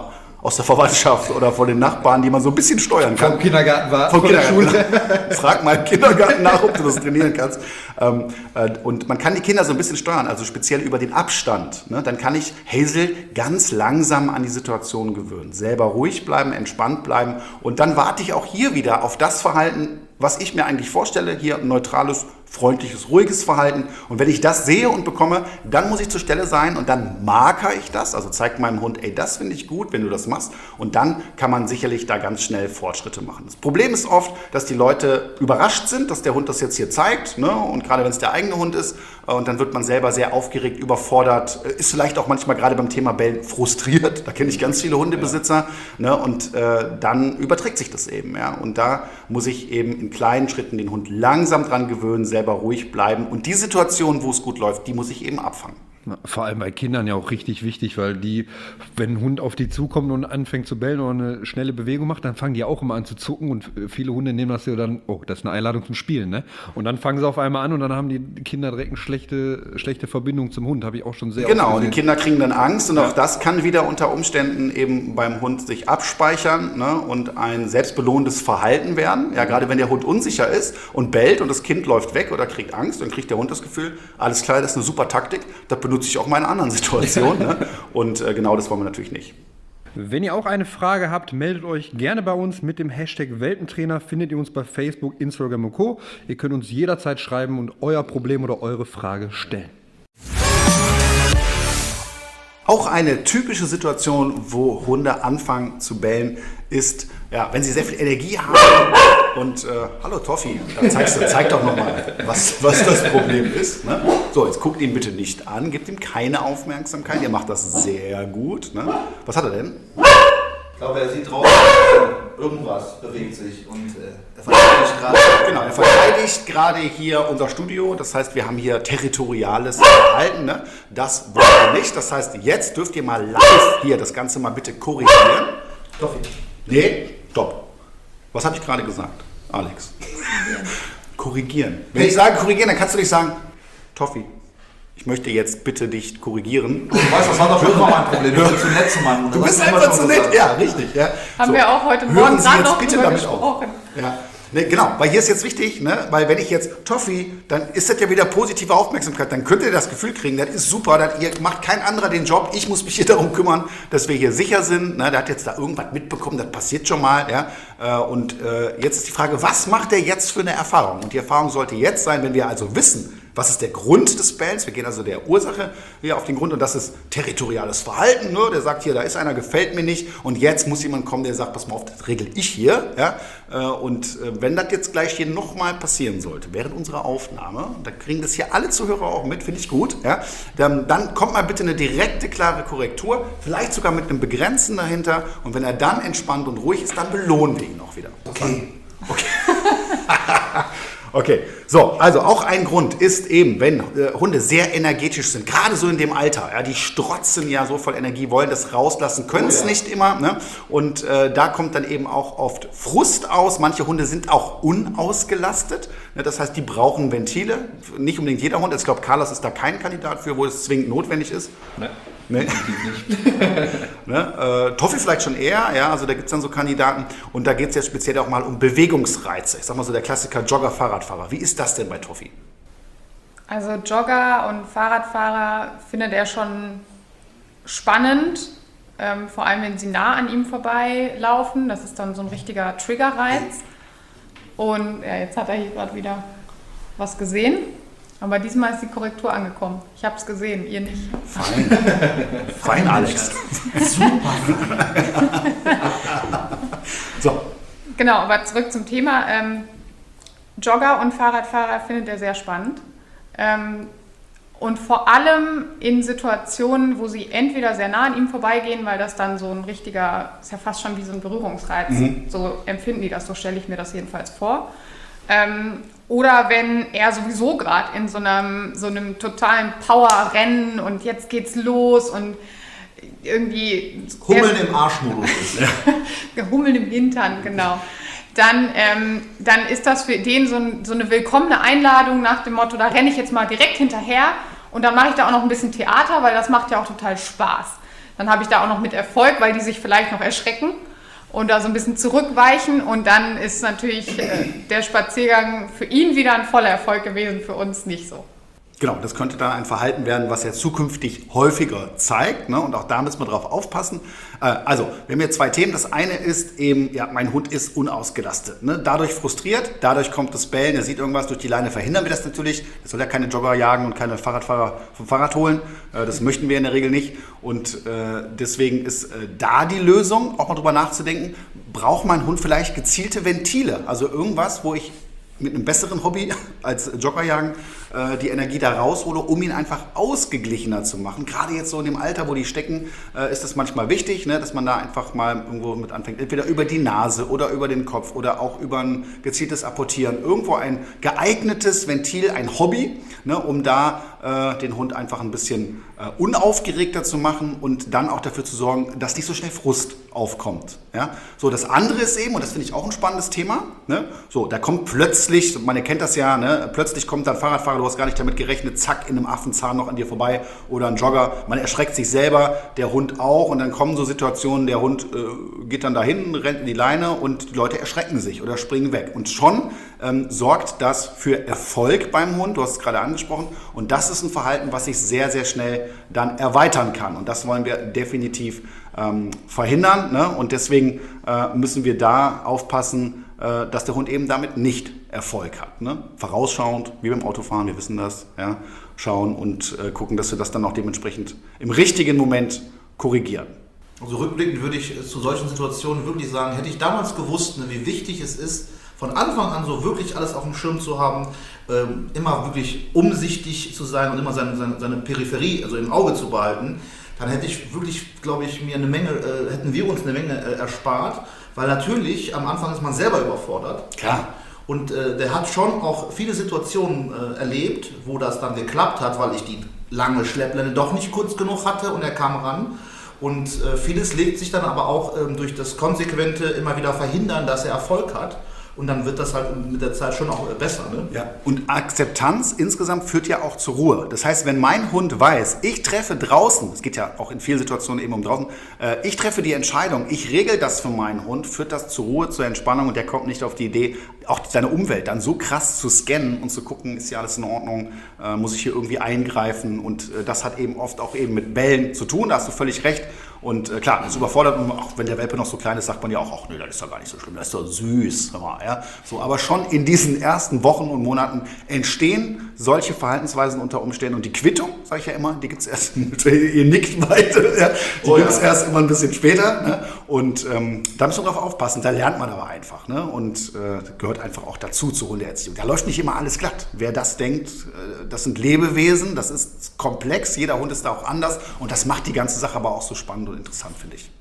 aus der Verwandtschaft oder von den Nachbarn, die man so ein bisschen steuern kann. Vom Kindergarten war, Vom von der Kindergarten. Schule. Frag mal im Kindergarten nach, ob du das trainieren kannst. Ähm, äh, und man kann die Kinder so ein bisschen steuern, also speziell über den Abstand. Ne? Dann kann ich Hazel ganz langsam an die Situation gewöhnen. Selber ruhig bleiben, entspannt bleiben. Und dann warte ich auch hier wieder auf das Verhalten, was ich mir eigentlich vorstelle. Hier ein neutrales, freundliches, ruhiges Verhalten. Und wenn ich das sehe und bekomme, dann muss ich zur Stelle sein und dann marker ich das. Also zeige meinem Hund, ey, das finde ich gut, wenn du das machst. Und dann kann man sicherlich da ganz schnell Fortschritte machen. Das Problem ist oft, dass die Leute überrascht sind, dass der Hund das jetzt hier zeigt. Ne? Und gerade wenn es der eigene Hund ist. Und dann wird man selber sehr aufgeregt, überfordert. Ist vielleicht auch manchmal gerade beim Thema Bellen frustriert. Da kenne ich ganz viele Hundebesitzer. Ja. Ne? Und äh, dann überträgt sich das eben. Ja? Und da muss ich eben in kleinen Schritten den Hund langsam dran gewöhnen, selber ruhig bleiben. Und die Situation, wo es gut läuft, die muss ich eben abfangen. Vor allem bei Kindern ja auch richtig wichtig, weil die, wenn ein Hund auf die zukommt und anfängt zu bellen oder eine schnelle Bewegung macht, dann fangen die auch immer an zu zucken und viele Hunde nehmen das ja dann, oh, das ist eine Einladung zum Spielen, ne? Und dann fangen sie auf einmal an und dann haben die Kinder direkt eine schlechte, schlechte Verbindung zum Hund, habe ich auch schon sehr oft Genau, und die gesehen. Kinder kriegen dann Angst und Ja. auch das kann wieder unter Umständen eben beim Hund sich abspeichern, ne, und ein selbstbelohnendes Verhalten werden. Ja, gerade wenn der Hund unsicher ist und bellt und das Kind läuft weg oder kriegt Angst, dann kriegt der Hund das Gefühl, alles klar, das ist eine super Taktik, das benutze ich auch mal in anderen Situationen. Ne? Und äh, genau das wollen wir natürlich nicht. Wenn ihr auch eine Frage habt, meldet euch gerne bei uns mit dem Hashtag Welpentrainer. Findet ihr uns bei Facebook, Instagram und Co. Ihr könnt uns jederzeit schreiben und euer Problem oder eure Frage stellen. Auch eine typische Situation, wo Hunde anfangen zu bellen, ist, ja, wenn sie sehr viel Energie haben und, äh, hallo Toffi, dann zeigst du, zeig doch nochmal, was, was das Problem ist. Ne? So, jetzt guckt ihn bitte nicht an, gebt ihm keine Aufmerksamkeit, ihr macht das sehr gut. Ne? Was hat er denn? Ich glaube, er sieht draußen, irgendwas bewegt sich und äh, er verteidigt gerade. Genau, er verteidigt gerade hier unser Studio. Das heißt, wir haben hier territoriales Verhalten. Ne? Das wollen wir nicht. Das heißt, jetzt dürft ihr mal live hier das Ganze mal bitte korrigieren. Toffi. Nee, stopp. Was habe ich gerade gesagt, Alex? Korrigieren. Wenn ich sage korrigieren, dann kannst du nicht sagen, Toffi, ich möchte jetzt bitte dich korrigieren. Du weißt, das war doch schon immer mein Problem. Ich bin zu nett zu meinem Hund. Du Das bist hast immer einfach schon zu nett. gesagt. Ja, richtig. Ja. Haben So, wir auch heute hören Morgen Sie gerade jetzt noch bitte drüber damit auf. gesprochen. Ja. Ne, genau, weil hier ist jetzt wichtig, ne? Weil wenn ich jetzt Toffi, dann ist das ja wieder positive Aufmerksamkeit, dann könnt ihr das Gefühl kriegen, das ist super, das, ihr macht kein anderer den Job, ich muss mich hier darum kümmern, dass wir hier sicher sind, ne? Der hat jetzt da irgendwas mitbekommen, das passiert schon mal, ja? Und äh, jetzt ist die Frage, was macht er jetzt für eine Erfahrung? Und die Erfahrung sollte jetzt sein, wenn wir also wissen, was ist der Grund des Bellens, wir gehen also der Ursache hier auf den Grund und das ist territoriales Verhalten, ne? Der sagt hier, da ist einer, gefällt mir nicht und jetzt muss jemand kommen, der sagt, pass mal auf, das regel ich hier, ja? Und wenn das jetzt gleich hier nochmal passieren sollte, während unserer Aufnahme, da kriegen das hier alle Zuhörer auch mit, finde ich gut, ja, dann, dann kommt mal bitte eine direkte, klare Korrektur, vielleicht sogar mit einem Begrenzen dahinter und wenn er dann entspannt und ruhig ist, dann belohnen wir ihn auch wieder. Okay. Okay. Okay, so, also auch ein Grund ist eben, wenn äh, Hunde sehr energetisch sind, gerade so in dem Alter, ja, die strotzen ja so voll Energie, wollen das rauslassen, können es Oh ja. nicht immer, ne? Und äh, da kommt dann eben auch oft Frust aus. Manche Hunde sind auch unausgelastet, ne? Das heißt, die brauchen Ventile, nicht unbedingt jeder Hund. Ich glaube, Carlos ist da kein Kandidat für, wo es zwingend notwendig ist. Ne? Nee. ne? äh, Toffi vielleicht schon eher, ja, also da gibt es dann so Kandidaten und da geht es jetzt speziell auch mal um Bewegungsreize. Ich sag mal so der Klassiker Jogger, Fahrradfahrer. Wie ist das denn bei Toffi? Also Jogger und Fahrradfahrer findet er schon spannend, ähm, vor allem wenn sie nah an ihm vorbeilaufen. Das ist dann so ein richtiger Triggerreiz. Und ja, jetzt hat er hier gerade wieder was gesehen. Aber diesmal ist die Korrektur angekommen. Ich habe es gesehen, ihr nicht. Fein. Fein, Alex. Super. So. Genau, aber zurück zum Thema. Ähm, Jogger und Fahrradfahrer findet er sehr spannend. Ähm, und vor allem in Situationen, wo sie entweder sehr nah an ihm vorbeigehen, weil das dann so ein richtiger, ist ja fast schon wie so ein Berührungsreiz. Mhm. So empfinden die das, so stelle ich mir das jedenfalls vor. Ähm, oder wenn er sowieso gerade in so einem, so einem totalen Power-Rennen und jetzt geht's los und irgendwie... Hummeln im Arschmodus ist. Hummeln im Hintern, genau. Dann, ähm, dann ist das für den so, ein, so eine willkommene Einladung nach dem Motto, da renne ich jetzt mal direkt hinterher und dann mache ich da auch noch ein bisschen Theater, weil das macht ja auch total Spaß. dann habe ich da auch noch mit Erfolg, weil die sich vielleicht noch erschrecken und da so ein bisschen zurückweichen. Und dann ist natürlich äh, der Spaziergang für ihn wieder ein voller Erfolg gewesen, für uns nicht so. Genau, das könnte dann ein Verhalten werden, was er zukünftig häufiger zeigt, ne? Und auch da müssen wir drauf aufpassen. Äh, also, wir haben hier zwei Themen. Das eine ist eben, ja, mein Hund ist unausgelastet, ne? Dadurch frustriert, dadurch kommt das Bellen, er sieht irgendwas, durch die Leine verhindern wir das natürlich. Das soll ja keine Jogger jagen und keine Fahrradfahrer vom Fahrrad holen. Äh, das möchten wir in der Regel nicht. Und äh, deswegen ist äh, da die Lösung, auch mal drüber nachzudenken, braucht mein Hund vielleicht gezielte Ventile? Also irgendwas, wo ich mit einem besseren Hobby als Joggerjagen äh, die Energie da raushole, um ihn einfach ausgeglichener zu machen. Gerade jetzt so in dem Alter, wo die stecken, äh, ist es manchmal wichtig, ne, dass man da einfach mal irgendwo mit anfängt. Entweder über die Nase oder über den Kopf oder auch über ein gezieltes Apportieren. Irgendwo ein geeignetes Ventil, ein Hobby, ne, um da äh, den Hund einfach ein bisschen äh, unaufgeregter zu machen und dann auch dafür zu sorgen, dass nicht so schnell Frust aufkommt. Ja? So, das andere ist eben, und das finde ich auch ein spannendes Thema, ne? So, da kommt plötzlich, man erkennt das ja, ne? Plötzlich kommt dann ein Fahrradfahrer, du hast gar nicht damit gerechnet, zack, in einem Affenzahn noch an dir vorbei oder ein Jogger, man erschreckt sich selber, der Hund auch und dann kommen so Situationen, der Hund äh, geht dann dahin, rennt in die Leine und die Leute erschrecken sich oder springen weg. Und schon ähm, sorgt das für Erfolg beim Hund, du hast es gerade angesprochen, und das ist ein Verhalten, was sich sehr, sehr schnell dann erweitern kann und das wollen wir definitiv ähm, verhindern, ne? Und deswegen äh, müssen wir da aufpassen, äh, dass der Hund eben damit nicht Erfolg hat. Ne? Vorausschauend, wie beim Autofahren, wir wissen das, ja? Schauen und äh, gucken, dass wir das dann auch dementsprechend im richtigen Moment korrigieren. Also rückblickend würde ich zu solchen Situationen wirklich sagen, hätte ich damals gewusst, ne, wie wichtig es ist, von Anfang an so wirklich alles auf dem Schirm zu haben, ähm, immer wirklich umsichtig zu sein und immer seine, seine, seine Peripherie, also im Auge zu behalten, dann hätte ich wirklich, glaube ich, mir eine Menge, äh, hätten wir uns eine Menge äh, erspart, weil natürlich am Anfang ist man selber überfordert. Klar. Und äh, der hat schon auch viele Situationen äh, erlebt, wo das dann geklappt hat, weil ich die lange Schleppleine doch nicht kurz genug hatte und er kam ran. Und äh, vieles legt sich dann aber auch ähm, durch das konsequente immer wieder verhindern, dass er Erfolg hat. Und dann wird das halt mit der Zeit schon auch besser. Ne? Ja. Und Akzeptanz insgesamt führt ja auch zur Ruhe. Das heißt, wenn mein Hund weiß, ich treffe draußen, es geht ja auch in vielen Situationen eben um draußen, äh, ich treffe die Entscheidung, ich regel das für meinen Hund, führt das zur Ruhe, zur Entspannung und der kommt nicht auf die Idee, auch seine Umwelt dann so krass zu scannen und zu gucken, ist ja alles in Ordnung, äh, muss ich hier irgendwie eingreifen und äh, das hat eben oft auch eben mit Bällen zu tun, da hast du völlig recht. Und äh, klar, das überfordert, auch wenn der Welpe noch so klein ist, sagt man ja auch, ach nee, das ist doch gar nicht so schlimm, das ist doch süß. Ja? So, aber schon in diesen ersten Wochen und Monaten entstehen solche Verhaltensweisen unter Umständen. Und die Quittung, sage ich ja immer, die gibt es erst, ihr nickt weiter, ja? die oh, gibt es ja. erst immer ein bisschen später. Ne? Und ähm, da müssen wir drauf aufpassen, da lernt man aber einfach. Ne? Und äh, gehört einfach auch dazu zur Hundeerziehung. Da läuft nicht immer alles glatt. Wer das denkt, äh, das sind Lebewesen, das ist komplex, jeder Hund ist da auch anders. Und das macht die ganze Sache aber auch so spannend und interessant, finde ich.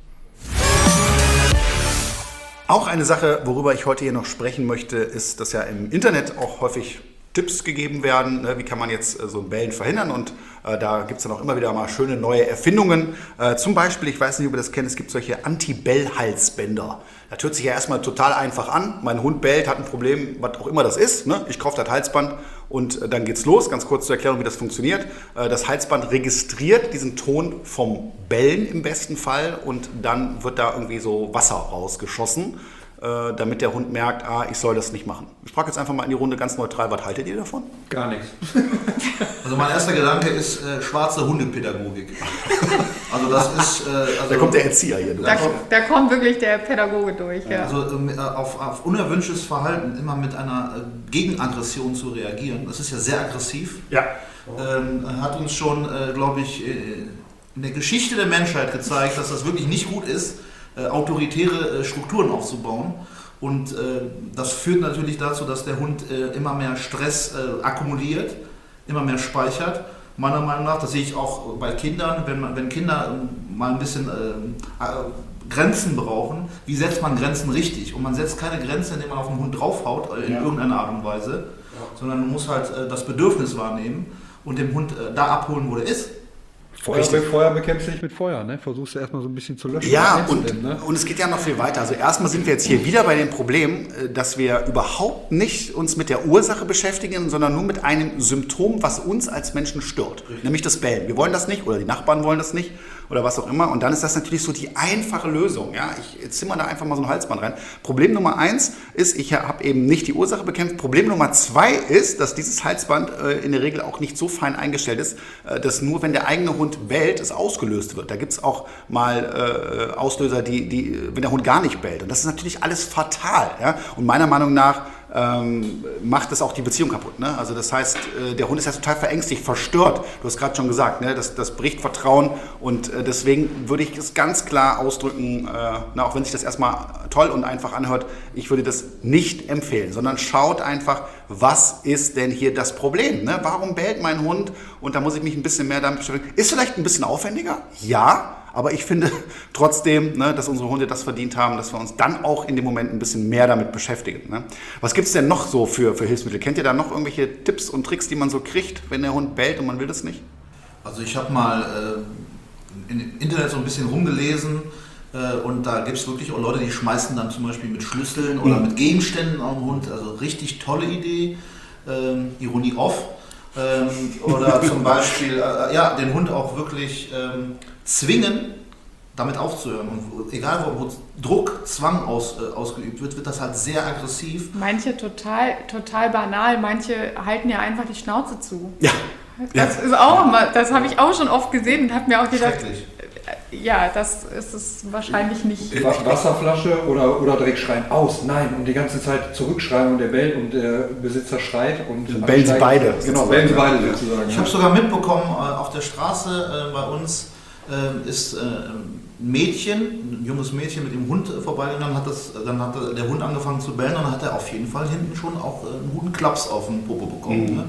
Auch eine Sache, worüber ich heute hier noch sprechen möchte, ist, dass ja im Internet auch häufig Tipps gegeben werden, ne? Wie kann man jetzt äh, so ein Bellen verhindern und äh, da gibt es dann auch immer wieder mal schöne neue Erfindungen. Äh, zum Beispiel, ich weiß nicht, ob ihr das kennt, es gibt solche Anti-Bell-Halsbänder. Das hört sich ja erstmal total einfach an. Mein Hund bellt, hat ein Problem, was auch immer das ist. Ne? Ich kaufe das Halsband und äh, dann geht's los. Ganz kurz zur Erklärung, wie das funktioniert. Äh, das Halsband registriert diesen Ton vom Bellen im besten Fall und dann wird da irgendwie so Wasser rausgeschossen, äh, damit der Hund merkt, ah, ich soll das nicht machen. Ich frage jetzt einfach mal in die Runde ganz neutral, was haltet ihr davon? Gar nichts. Also mein erster Gedanke ist äh, schwarze Hundepädagogik. Also das ist... Äh, also da kommt der Erzieher hier durch. Da, da kommt wirklich der Pädagoge durch, ja. Also äh, auf, auf unerwünschtes Verhalten immer mit einer äh, Gegenaggression zu reagieren, das ist ja sehr aggressiv. Ja. Ähm, hat uns schon, äh, glaube ich, äh, in der Geschichte der Menschheit gezeigt, dass das wirklich nicht gut ist, äh, autoritäre äh, Strukturen aufzubauen. Und äh, das führt natürlich dazu, dass der Hund äh, immer mehr Stress äh, akkumuliert, immer mehr speichert. Meiner Meinung nach, das sehe ich auch bei Kindern, wenn, man, wenn Kinder äh, mal ein bisschen äh, äh, Grenzen brauchen, wie setzt man Grenzen richtig? Und man setzt keine Grenze, indem man auf den Hund draufhaut, äh, in ja. irgendeiner Art und Weise, ja. sondern man muss halt äh, das Bedürfnis wahrnehmen und den Hund äh, da abholen, wo er ist. Feuer, Feuer bekämpfst du nicht mit Feuer, ne? Versuchst du erstmal so ein bisschen zu löschen. Ja, und, ne? und es geht ja noch viel weiter. Also erstmal sind wir jetzt hier wieder bei dem Problem, dass wir überhaupt nicht uns mit der Ursache beschäftigen, sondern nur mit einem Symptom, was uns als Menschen stört. Richtig. Nämlich das Bellen. Wir wollen das nicht oder die Nachbarn wollen das nicht. oder was auch immer. Und dann ist das natürlich so die einfache Lösung. Ja? Ich zimmer da einfach mal so ein Halsband rein. Problem Nummer eins ist, ich habe eben nicht die Ursache bekämpft. Problem Nummer zwei ist, dass dieses Halsband äh, in der Regel auch nicht so fein eingestellt ist, äh, dass nur wenn der eigene Hund bellt, es ausgelöst wird. Da gibt es auch mal äh, Auslöser, die, die, wenn der Hund gar nicht bellt. Und das ist natürlich alles fatal. Ja? Und meiner Meinung nach ähm, macht das auch die Beziehung kaputt. Ne? Also das heißt, äh, der Hund ist ja total verängstigt, verstört. Du hast gerade schon gesagt, ne? das, das bricht Vertrauen. Und äh, deswegen würde ich es ganz klar ausdrücken, äh, na, auch wenn sich das erstmal toll und einfach anhört, ich würde das nicht empfehlen, sondern schaut einfach, was ist denn hier das Problem? Ne? Warum bellt mein Hund? Und da muss ich mich ein bisschen mehr damit beschäftigen. Ist vielleicht ein bisschen aufwendiger? Ja. Aber ich finde trotzdem, ne, dass unsere Hunde das verdient haben, dass wir uns dann auch in dem Moment ein bisschen mehr damit beschäftigen. Ne? Was gibt es denn noch so für, für Hilfsmittel? Kennt ihr da noch irgendwelche Tipps und Tricks, die man so kriegt, wenn der Hund bellt und man will das nicht? Also ich habe mal äh, im Internet so ein bisschen rumgelesen äh, und da gibt es wirklich auch Leute, die schmeißen dann zum Beispiel mit Schlüsseln oder mhm. mit Gegenständen auf den Hund. Also richtig tolle Idee, ähm, Ironie off. Ähm, oder zum Beispiel äh, ja, den Hund auch wirklich ähm, zwingen, damit aufzuhören. Und egal wo, wo Druck, Zwang aus, äh, ausgeübt wird, wird das halt sehr aggressiv. Manche total, total banal, manche halten ja einfach die Schnauze zu. Ja. Das ja. ist auch mal, das habe ich auch schon oft gesehen und habe mir auch gedacht, Schrecklich. Ja, das ist es wahrscheinlich nicht. Wasserflasche oder, oder direkt schreien, aus, nein, und die ganze Zeit zurückschreien und der bellt und der Besitzer schreit. Und bellen sie beide. Genau, bellen sie beide sozusagen. Ich habe sogar mitbekommen, auf der Straße bei uns ist ein Mädchen, ein junges Mädchen mit dem Hund vorbeigegangen, hat das, dann hat der Hund angefangen zu bellen und dann hat er auf jeden Fall hinten schon auch einen guten Klaps auf den Popo bekommen. Mhm. Ne?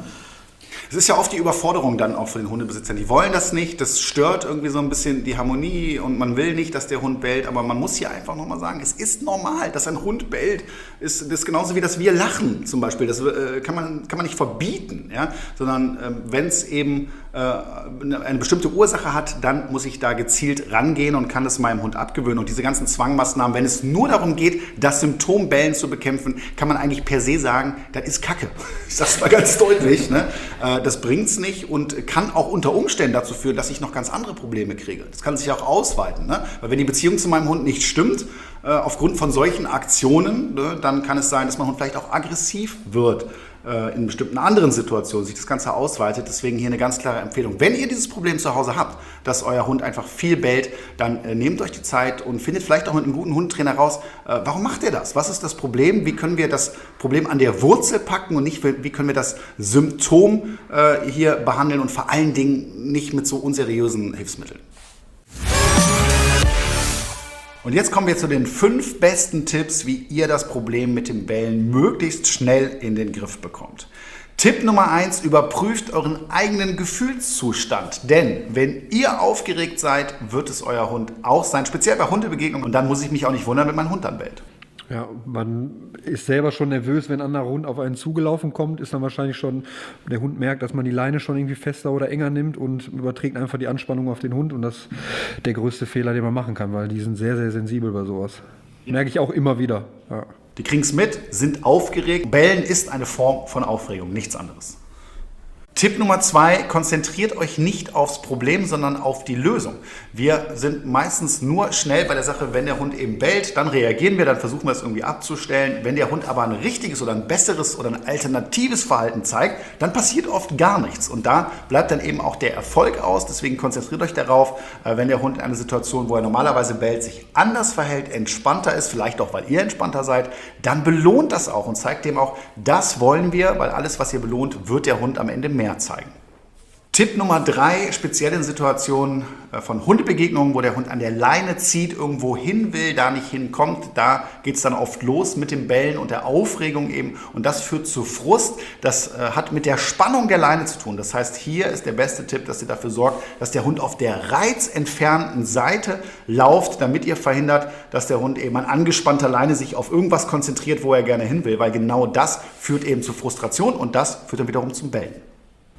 Es ist ja oft die Überforderung dann auch für den Hundebesitzern. Die wollen das nicht, das stört irgendwie so ein bisschen die Harmonie und man will nicht, dass der Hund bellt, aber man muss hier einfach nochmal sagen, es ist normal, dass ein Hund bellt. Ist, das ist genauso wie, dass wir lachen zum Beispiel. Das äh, kann, man, kann man nicht verbieten, ja? Sondern äh, wenn es eben äh, eine bestimmte Ursache hat, dann muss ich da gezielt rangehen und kann es meinem Hund abgewöhnen. Und diese ganzen Zwangmaßnahmen, wenn es nur darum geht, das Symptom Bellen zu bekämpfen, kann man eigentlich per se sagen, das ist Kacke. Ich sage es mal ganz deutlich. Ne? Äh, das bringt es nicht und kann auch unter Umständen dazu führen, dass ich noch ganz andere Probleme kriege. Das kann sich auch ausweiten. Ne? Weil wenn die Beziehung zu meinem Hund nicht stimmt, äh, aufgrund von solchen Aktionen, ne, dann kann es sein, dass mein Hund vielleicht auch aggressiv wird. In bestimmten anderen Situationen sich das Ganze ausweitet. Deswegen hier eine ganz klare Empfehlung. Wenn ihr dieses Problem zu Hause habt, dass euer Hund einfach viel bellt, dann äh, nehmt euch die Zeit und findet vielleicht auch mit einem guten Hundetrainer raus, äh, warum macht er das? Was ist das Problem? Wie können wir das Problem an der Wurzel packen und nicht, wie können wir das Symptom äh, hier behandeln und vor allen Dingen nicht mit so unseriösen Hilfsmitteln. Und jetzt kommen wir zu den fünf besten Tipps, wie ihr das Problem mit dem Bellen möglichst schnell in den Griff bekommt. Tipp Nummer eins, überprüft euren eigenen Gefühlszustand. Denn wenn ihr aufgeregt seid, wird es euer Hund auch sein, speziell bei Hundebegegnungen. Und dann muss ich mich auch nicht wundern, wenn mein Hund dann bellt. Ja, man ist selber schon nervös, wenn ein anderer Hund auf einen zugelaufen kommt, ist dann wahrscheinlich schon, der Hund merkt, dass man die Leine schon irgendwie fester oder enger nimmt und überträgt einfach die Anspannung auf den Hund und das ist der größte Fehler, den man machen kann, weil die sind sehr, sehr sensibel bei sowas. Merke ich auch immer wieder. Ja. Die kriegen es mit, sind aufgeregt. Bellen ist eine Form von Aufregung, nichts anderes. Tipp Nummer zwei, konzentriert euch nicht aufs Problem, sondern auf die Lösung. Wir sind meistens nur schnell bei der Sache, wenn der Hund eben bellt, dann reagieren wir, dann versuchen wir es irgendwie abzustellen. Wenn der Hund aber ein richtiges oder ein besseres oder ein alternatives Verhalten zeigt, dann passiert oft gar nichts. Und da bleibt dann eben auch der Erfolg aus. Deswegen konzentriert euch darauf, wenn der Hund in einer Situation, wo er normalerweise bellt, sich anders verhält, entspannter ist, vielleicht auch, weil ihr entspannter seid, dann belohnt das auch und zeigt dem auch, das wollen wir, weil alles, was ihr belohnt, wird der Hund am Ende mehr zeigen. Tipp Nummer drei, speziell in Situationen von Hundebegegnungen, wo der Hund an der Leine zieht, irgendwo hin will, da nicht hinkommt, da geht es dann oft los mit dem Bellen und der Aufregung eben und das führt zu Frust. Das äh, hat mit der Spannung der Leine zu tun. Das heißt, hier ist der beste Tipp, dass ihr dafür sorgt, dass der Hund auf der reizentfernten Seite lauft, damit ihr verhindert, dass der Hund eben an angespannter Leine sich auf irgendwas konzentriert, wo er gerne hin will, weil genau das führt eben zu Frustration und das führt dann wiederum zum Bellen.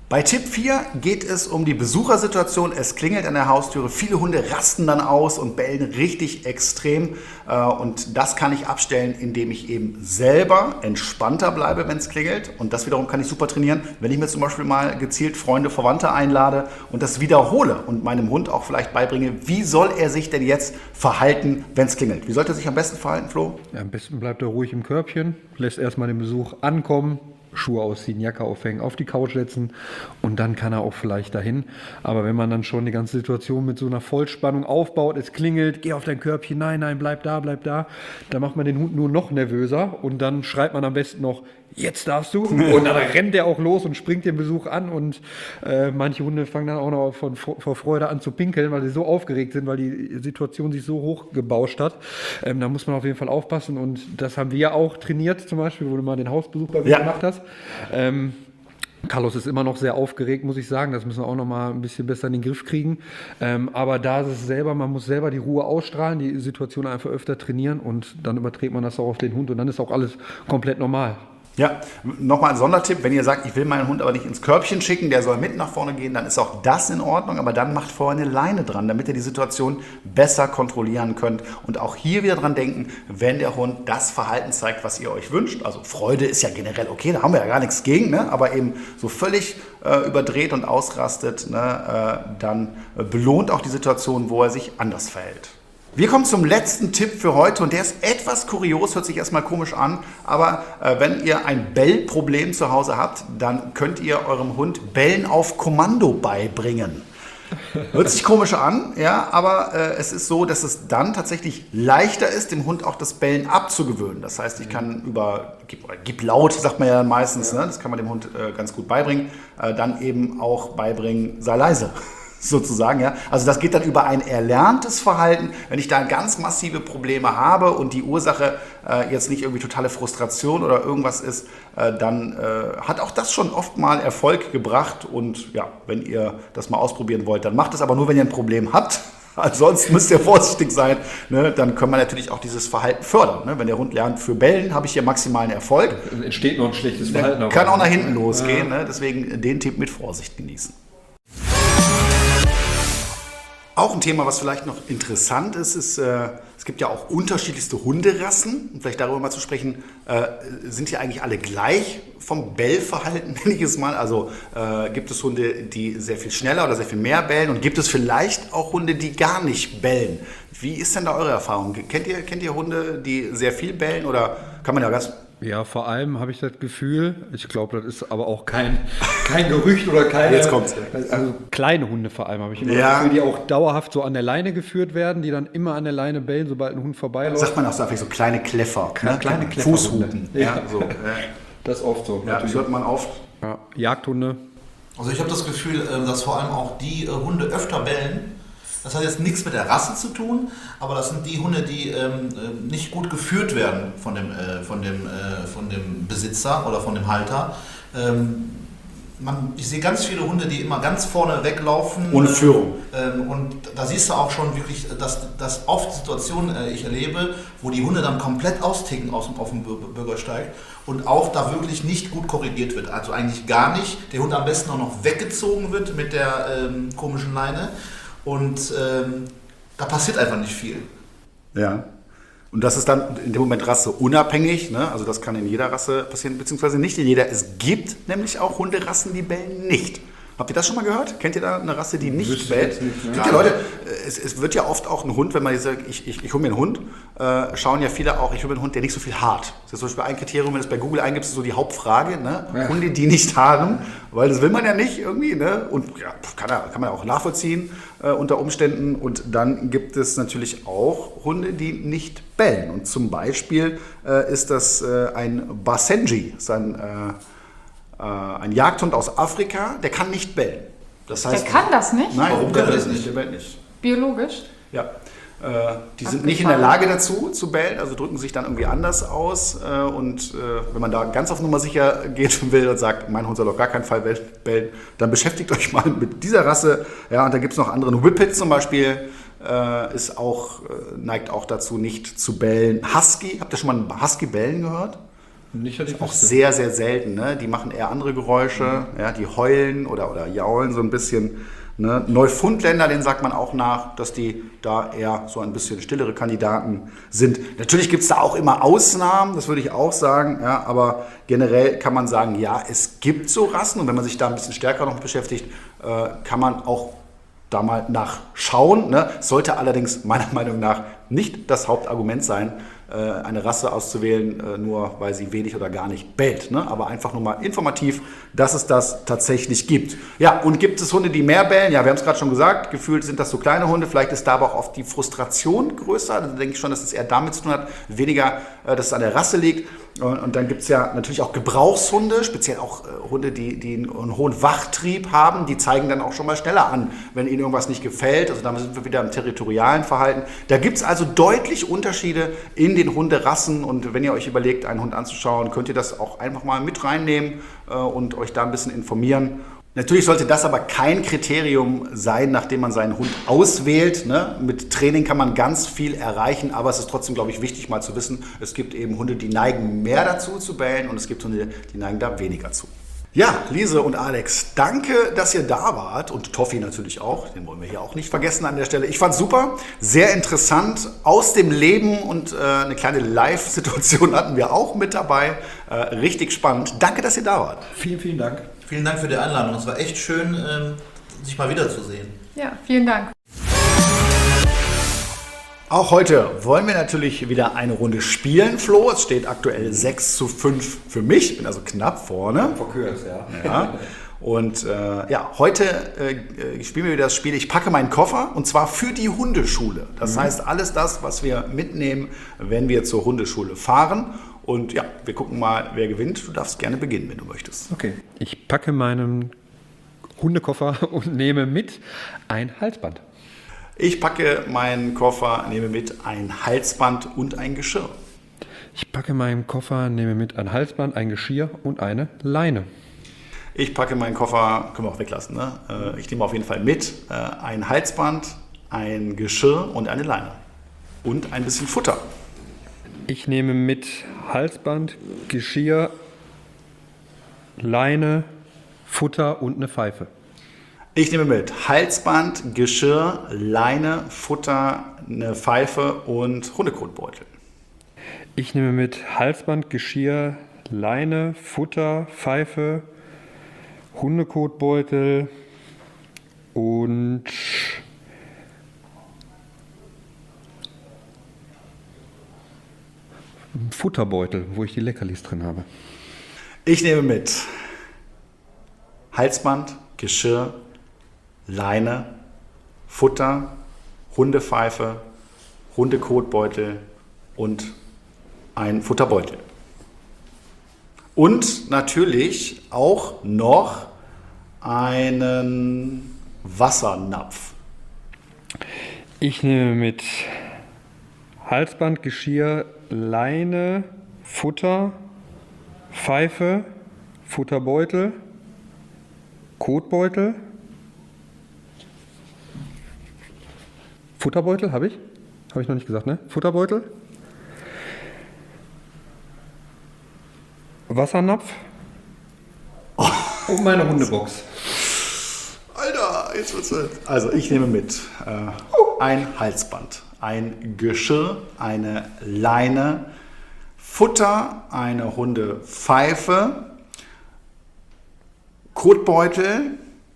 Bei Tipp vier geht es um die Besuchersituation. Es klingelt an der Haustüre. Viele Hunde rasten dann aus und bellen richtig extrem. Und das kann ich abstellen, indem ich eben selber entspannter bleibe, wenn es klingelt. Und das wiederum kann ich super trainieren, wenn ich mir zum Beispiel mal gezielt Freunde, Verwandte einlade und das wiederhole und meinem Hund auch vielleicht beibringe, wie soll er sich denn jetzt verhalten, wenn es klingelt. Wie sollte er sich am besten verhalten, Flo? Ja, am besten bleibt er ruhig im Körbchen, lässt erstmal den Besuch ankommen. Schuhe ausziehen, Jacke aufhängen, auf die Couch setzen und dann kann er auch vielleicht dahin. Aber wenn man dann schon die ganze Situation mit so einer Vollspannung aufbaut, es klingelt, geh auf dein Körbchen, nein, nein, bleib da, bleib da, dann macht man den Hund nur noch nervöser und dann schreit man am besten noch, jetzt darfst du. Und dann rennt der auch los und springt den Besuch an und äh, manche Hunde fangen dann auch noch von, vor Freude an zu pinkeln, weil sie so aufgeregt sind, weil die Situation sich so hoch gebauscht hat. Ähm, da muss man auf jeden Fall aufpassen und das haben wir ja auch trainiert, zum Beispiel, wo du mal den Hausbesuch bei mir Ja. gemacht hast. Ähm, Carlos ist immer noch sehr aufgeregt, muss ich sagen. Das müssen wir auch noch mal ein bisschen besser in den Griff kriegen. Ähm, aber da ist es selber, man muss selber die Ruhe ausstrahlen, die Situation einfach öfter trainieren und dann überträgt man das auch auf den Hund und dann ist auch alles komplett normal. Ja, nochmal ein Sondertipp, wenn ihr sagt, ich will meinen Hund aber nicht ins Körbchen schicken, der soll mit nach vorne gehen, dann ist auch das in Ordnung, aber dann macht vorher eine Leine dran, damit ihr die Situation besser kontrollieren könnt und auch hier wieder dran denken, wenn der Hund das Verhalten zeigt, was ihr euch wünscht, also Freude ist ja generell okay, da haben wir ja gar nichts gegen, ne? Aber eben so völlig äh, überdreht und ausrastet, ne? äh, dann äh, belohnt auch die Situation, wo er sich anders verhält. Wir kommen zum letzten Tipp für heute und der ist etwas kurios, hört sich erstmal komisch an, aber äh, wenn ihr ein Bellproblem zu Hause habt, dann könnt ihr eurem Hund Bellen auf Kommando beibringen. Hört sich komisch an, ja, aber äh, es ist so, dass es dann tatsächlich leichter ist, dem Hund auch das Bellen abzugewöhnen. Das heißt, ich kann über, gib, gib laut, sagt man ja meistens, ne? Das kann man dem Hund äh, ganz gut beibringen, äh, dann eben auch beibringen, sei leise. Sozusagen, ja. Also das geht dann über ein erlerntes Verhalten. Wenn ich da ganz massive Probleme habe und die Ursache äh, jetzt nicht irgendwie totale Frustration oder irgendwas ist, äh, dann äh, hat auch das schon oft mal Erfolg gebracht. Und ja, wenn ihr das mal ausprobieren wollt, dann macht es aber nur, wenn ihr ein Problem habt. Ansonsten müsst ihr vorsichtig sein. Ne? Dann kann man natürlich auch dieses Verhalten fördern. Ne? Wenn der Hund lernt, für Bellen habe ich hier maximalen Erfolg. Es entsteht noch ein schlechtes Verhalten. Kann auch nach hinten losgehen. Ja. Ne? Deswegen den Tipp mit Vorsicht genießen. Auch ein Thema, was vielleicht noch interessant ist, ist, äh, es gibt ja auch unterschiedlichste Hunderassen. Und vielleicht darüber mal zu sprechen, äh, sind die eigentlich alle gleich vom Bellverhalten, nenne ich es mal? Also äh, gibt es Hunde, die sehr viel schneller oder sehr viel mehr bellen? Und gibt es vielleicht auch Hunde, die gar nicht bellen? Wie ist denn da eure Erfahrung? Kennt ihr, kennt ihr Hunde, die sehr viel bellen oder kann man ja ganz... Ja, vor allem habe ich das Gefühl, ich glaube, das ist aber auch kein, kein Gerücht oder keine... Jetzt kommt's. Also kleine Hunde vor allem habe ich immer Ja. das Gefühl, die auch dauerhaft so an der Leine geführt werden, die dann immer an der Leine bellen, sobald ein Hund vorbeiläuft. Sagt man auch so einfach so kleine Kleffer, Kleine- ne? kleine Klefferhunde. Fußhupen. Ja. Ja, so. Das ist oft so. Ja, das hört man oft. Ja, Jagdhunde. Also ich habe das Gefühl, äh, dass vor allem auch die äh, Hunde öfter bellen. Das hat jetzt nichts mit der Rasse zu tun, aber das sind die Hunde, die ähm, äh, nicht gut geführt werden von dem, äh, von, dem, äh, von dem Besitzer oder von dem Halter. Ähm, man, ich sehe ganz viele Hunde, die immer ganz vorne weglaufen. Ohne Führung. Ähm, und da siehst du auch schon wirklich, dass, dass oft Situationen äh, ich erlebe, wo die Hunde dann komplett austicken aus, auf dem Bürgersteig und auch da wirklich nicht gut korrigiert wird. Also eigentlich gar nicht. Der Hund am besten auch noch weggezogen wird mit der ähm, komischen Leine. Und ähm, da passiert einfach nicht viel. Ja. Und das ist dann in dem Moment rasseunabhängig, ne? Also das kann in jeder Rasse passieren, beziehungsweise nicht in jeder. Es gibt nämlich auch Hunderassen, die bellen nicht. Habt ihr das schon mal gehört? Kennt ihr da eine Rasse, die nicht Wüsste bellt? jetzt nicht, ne? Gibt ja Leute, es, es wird ja oft auch ein Hund, wenn man sagt, ich, ich, ich hole mir einen Hund, äh, schauen ja viele auch, ich hole mir einen Hund, der nicht so viel haart. Das ist zum Beispiel ein Kriterium, wenn du es bei Google eingibst, ist so die Hauptfrage, ne? Ja. Hunde, die nicht haaren, weil das will man ja nicht irgendwie, ne? Und ja, kann, ja, kann man ja auch nachvollziehen äh, unter Umständen. Und dann gibt es natürlich auch Hunde, die nicht bellen. Und zum Beispiel äh, ist das äh, ein Basenji, das ist ein äh, ein Jagdhund aus Afrika, der kann nicht bellen. Das heißt, Der kann das nicht? Nein, Warum der kann er bellt das nicht? Der bellt nicht. Biologisch? Ja. Äh, die sind nicht in der Lage dazu zu bellen, also drücken sich dann irgendwie anders aus. Äh, und äh, wenn man da ganz auf Nummer sicher geht will und sagt, mein Hund soll auf gar keinen Fall bellen, dann beschäftigt euch mal mit dieser Rasse. Ja, und da gibt es noch andere. Ein Whippet zum Beispiel äh, ist auch, äh, neigt auch dazu, nicht zu bellen. Husky, habt ihr schon mal einen Husky bellen gehört? Nicht, dass ich Auch wüsste. sehr, sehr selten. Ne? Die machen eher andere Geräusche, ja, die heulen oder, oder jaulen so ein bisschen. Ne? Neufundländer, denen sagt man auch nach, dass die da eher so ein bisschen stillere Kandidaten sind. Natürlich gibt es da auch immer Ausnahmen, das würde ich auch sagen, ja, aber generell kann man sagen, ja, es gibt so Rassen und wenn man sich da ein bisschen stärker noch beschäftigt, äh, kann man auch da mal nachschauen. Ne? Sollte allerdings meiner Meinung nach nicht das Hauptargument sein, eine Rasse auszuwählen, nur weil sie wenig oder gar nicht bellt. Ne? Aber einfach nur mal informativ, dass es das tatsächlich gibt. Ja, und gibt es Hunde, die mehr bellen? Ja, wir haben es gerade schon gesagt, gefühlt sind das so kleine Hunde. Vielleicht ist da aber auch oft die Frustration größer. Da denke ich schon, dass es eher damit zu tun hat, weniger, dass es an der Rasse liegt. Und, und dann gibt es ja natürlich auch Gebrauchshunde, speziell auch äh, Hunde, die, die einen, einen hohen Wachtrieb haben. Die zeigen dann auch schon mal schneller an, wenn ihnen irgendwas nicht gefällt. Also da sind wir wieder im territorialen Verhalten. Da gibt es also deutlich Unterschiede in den Hunderassen. Und wenn ihr euch überlegt, einen Hund anzuschauen, könnt ihr das auch einfach mal mit reinnehmen äh, und euch da ein bisschen informieren. Natürlich sollte das aber kein Kriterium sein, nachdem man seinen Hund auswählt. Ne? Mit Training kann man ganz viel erreichen, aber es ist trotzdem, glaube ich, wichtig mal zu wissen, es gibt eben Hunde, die neigen mehr dazu zu bellen und es gibt Hunde, die neigen da weniger zu. Ja, Lise und Alex, danke, dass ihr da wart und Toffi natürlich auch, den wollen wir hier auch nicht vergessen an der Stelle. Ich fand's super, sehr interessant, aus dem Leben und äh, eine kleine Live-Situation hatten wir auch mit dabei. Äh, richtig spannend. Danke, dass ihr da wart. Vielen, vielen Dank. Vielen Dank für die Einladung. Es war echt schön, ähm, sich mal wiederzusehen. Ja, vielen Dank. Auch heute wollen wir natürlich wieder eine Runde spielen, Flo. Es steht aktuell sechs zu fünf für mich. Ich bin also knapp vorne. Verkürzt, ja. Ja. Und äh, ja, heute äh, spielen wir wieder das Spiel Ich packe meinen Koffer und zwar für die Hundeschule. Das mhm. heißt, alles das, was wir mitnehmen, wenn wir zur Hundeschule fahren. Und ja, wir gucken mal, wer gewinnt. Du darfst gerne beginnen, wenn du möchtest. Okay. Ich packe meinen Hundekoffer und nehme mit ein Halsband. Ich packe meinen Koffer, nehme mit ein Halsband und ein Geschirr. Ich packe meinen Koffer, nehme mit ein Halsband, ein Geschirr und eine Leine. Ich packe meinen Koffer, können wir auch weglassen, ne? Ich nehme auf jeden Fall mit ein Halsband, ein Geschirr und eine Leine. Und ein bisschen Futter. Ich nehme mit Halsband, Geschirr, Leine, Futter und eine Pfeife. Ich nehme mit Halsband, Geschirr, Leine, Futter, eine Pfeife und Hundekotbeutel. Ich nehme mit Halsband, Geschirr, Leine, Futter, Pfeife, Hundekotbeutel und Futterbeutel, wo ich die Leckerlis drin habe. Ich nehme mit Halsband, Geschirr, Leine, Futter, Hundepfeife, Hundekotbeutel und ein Futterbeutel. Und natürlich auch noch einen Wassernapf. Ich nehme mit Halsband, Geschirr, Leine, Futter, Pfeife, Futterbeutel, Kotbeutel. Futterbeutel habe ich? Habe ich noch nicht gesagt, ne? Futterbeutel. Wassernapf. Oh. Und meine Hundebox. Alter, jetzt wird's wild. Also ich nehme mit äh, ein Halsband, ein Geschirr, eine Leine, Futter, eine Hundepfeife, Kotbeutel,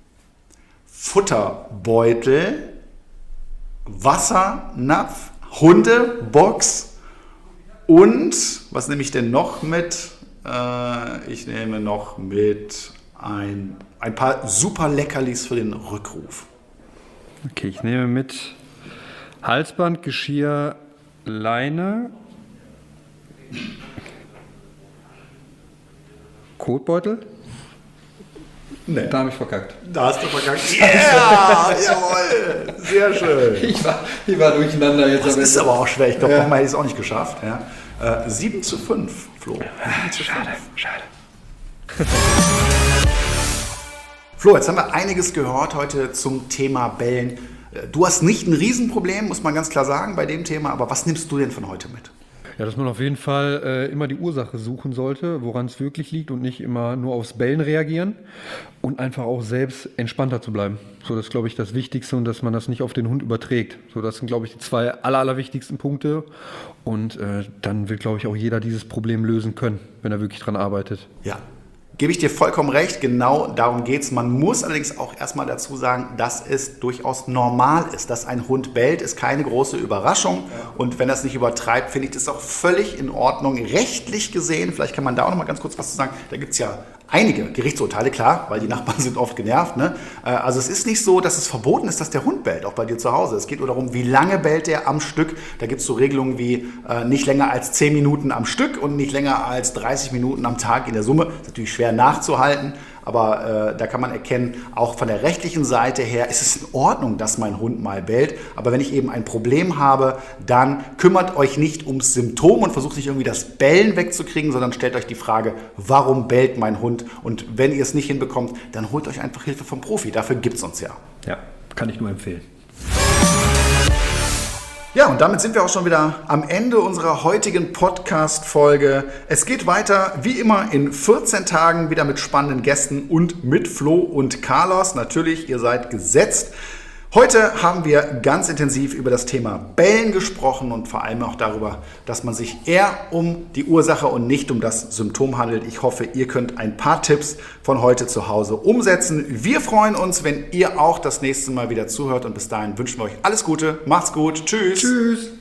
Futterbeutel, Wassernapf, Hundebox und, was nehme ich denn noch mit? Äh, ich nehme noch mit ein, ein paar super Leckerlis für den Rückruf. Okay, ich nehme mit Halsband, Geschirr, Leine, Kotbeutel. Nee. Da habe ich verkackt. Da hast du verkackt. Yeah, jawohl, sehr schön. Ich war, ich war durcheinander jetzt. Das ist aber auch schwer. Ich glaube, ja. Nochmal hätte ich es auch nicht geschafft. Ja. Äh, sieben zu fünf, Flo. sieben zu schade, fünf. schade. Flo, jetzt haben wir einiges gehört heute zum Thema Bellen. Du hast nicht ein Riesenproblem, muss man ganz klar sagen, bei dem Thema. Aber was nimmst du denn von heute mit? Ja, dass man auf jeden Fall äh, immer die Ursache suchen sollte, woran es wirklich liegt und nicht immer nur aufs Bellen reagieren und einfach auch selbst entspannter zu bleiben. So, das ist, glaube ich, das Wichtigste und dass man das nicht auf den Hund überträgt. So, das sind, glaube ich, die zwei aller, allerwichtigsten Punkte und äh, dann wird, glaube ich, auch jeder dieses Problem lösen können, wenn er wirklich dran arbeitet. Ja. Gebe ich dir vollkommen recht, genau darum geht es. Man muss allerdings auch erstmal dazu sagen, dass es durchaus normal ist. Dass ein Hund bellt, ist keine große Überraschung. Und wenn er es nicht übertreibt, finde ich das auch völlig in Ordnung. Rechtlich gesehen, vielleicht kann man da auch noch mal ganz kurz was zu sagen, da gibt es ja einige Gerichtsurteile, klar, weil die Nachbarn sind oft genervt. Ne? Also es ist nicht so, dass es verboten ist, dass der Hund bellt, auch bei dir zu Hause. Es geht nur darum, wie lange bellt er am Stück. Da gibt es so Regelungen wie äh, nicht länger als zehn Minuten am Stück und nicht länger als dreißig Minuten am Tag in der Summe. Das ist natürlich schwer nachzuhalten, aber äh, da kann man erkennen, auch von der rechtlichen Seite her ist es in Ordnung, dass mein Hund mal bellt. Aber wenn ich eben ein Problem habe, dann kümmert euch nicht ums Symptom und versucht nicht irgendwie das Bellen wegzukriegen, sondern stellt euch die Frage, warum bellt mein Hund? Und wenn ihr es nicht hinbekommt, dann holt euch einfach Hilfe vom Profi. Dafür gibt es uns ja. Ja, kann ich nur empfehlen. Ja, und damit sind wir auch schon wieder am Ende unserer heutigen Podcast-Folge. Es geht weiter, wie immer, in vierzehn Tagen wieder mit spannenden Gästen und mit Flo und Carlos. Natürlich, ihr seid gesetzt. Heute haben wir ganz intensiv über das Thema Bellen gesprochen und vor allem auch darüber, dass man sich eher um die Ursache und nicht um das Symptom handelt. Ich hoffe, ihr könnt ein paar Tipps von heute zu Hause umsetzen. Wir freuen uns, wenn ihr auch das nächste Mal wieder zuhört und bis dahin wünschen wir euch alles Gute. Macht's gut. Tschüss. Tschüss.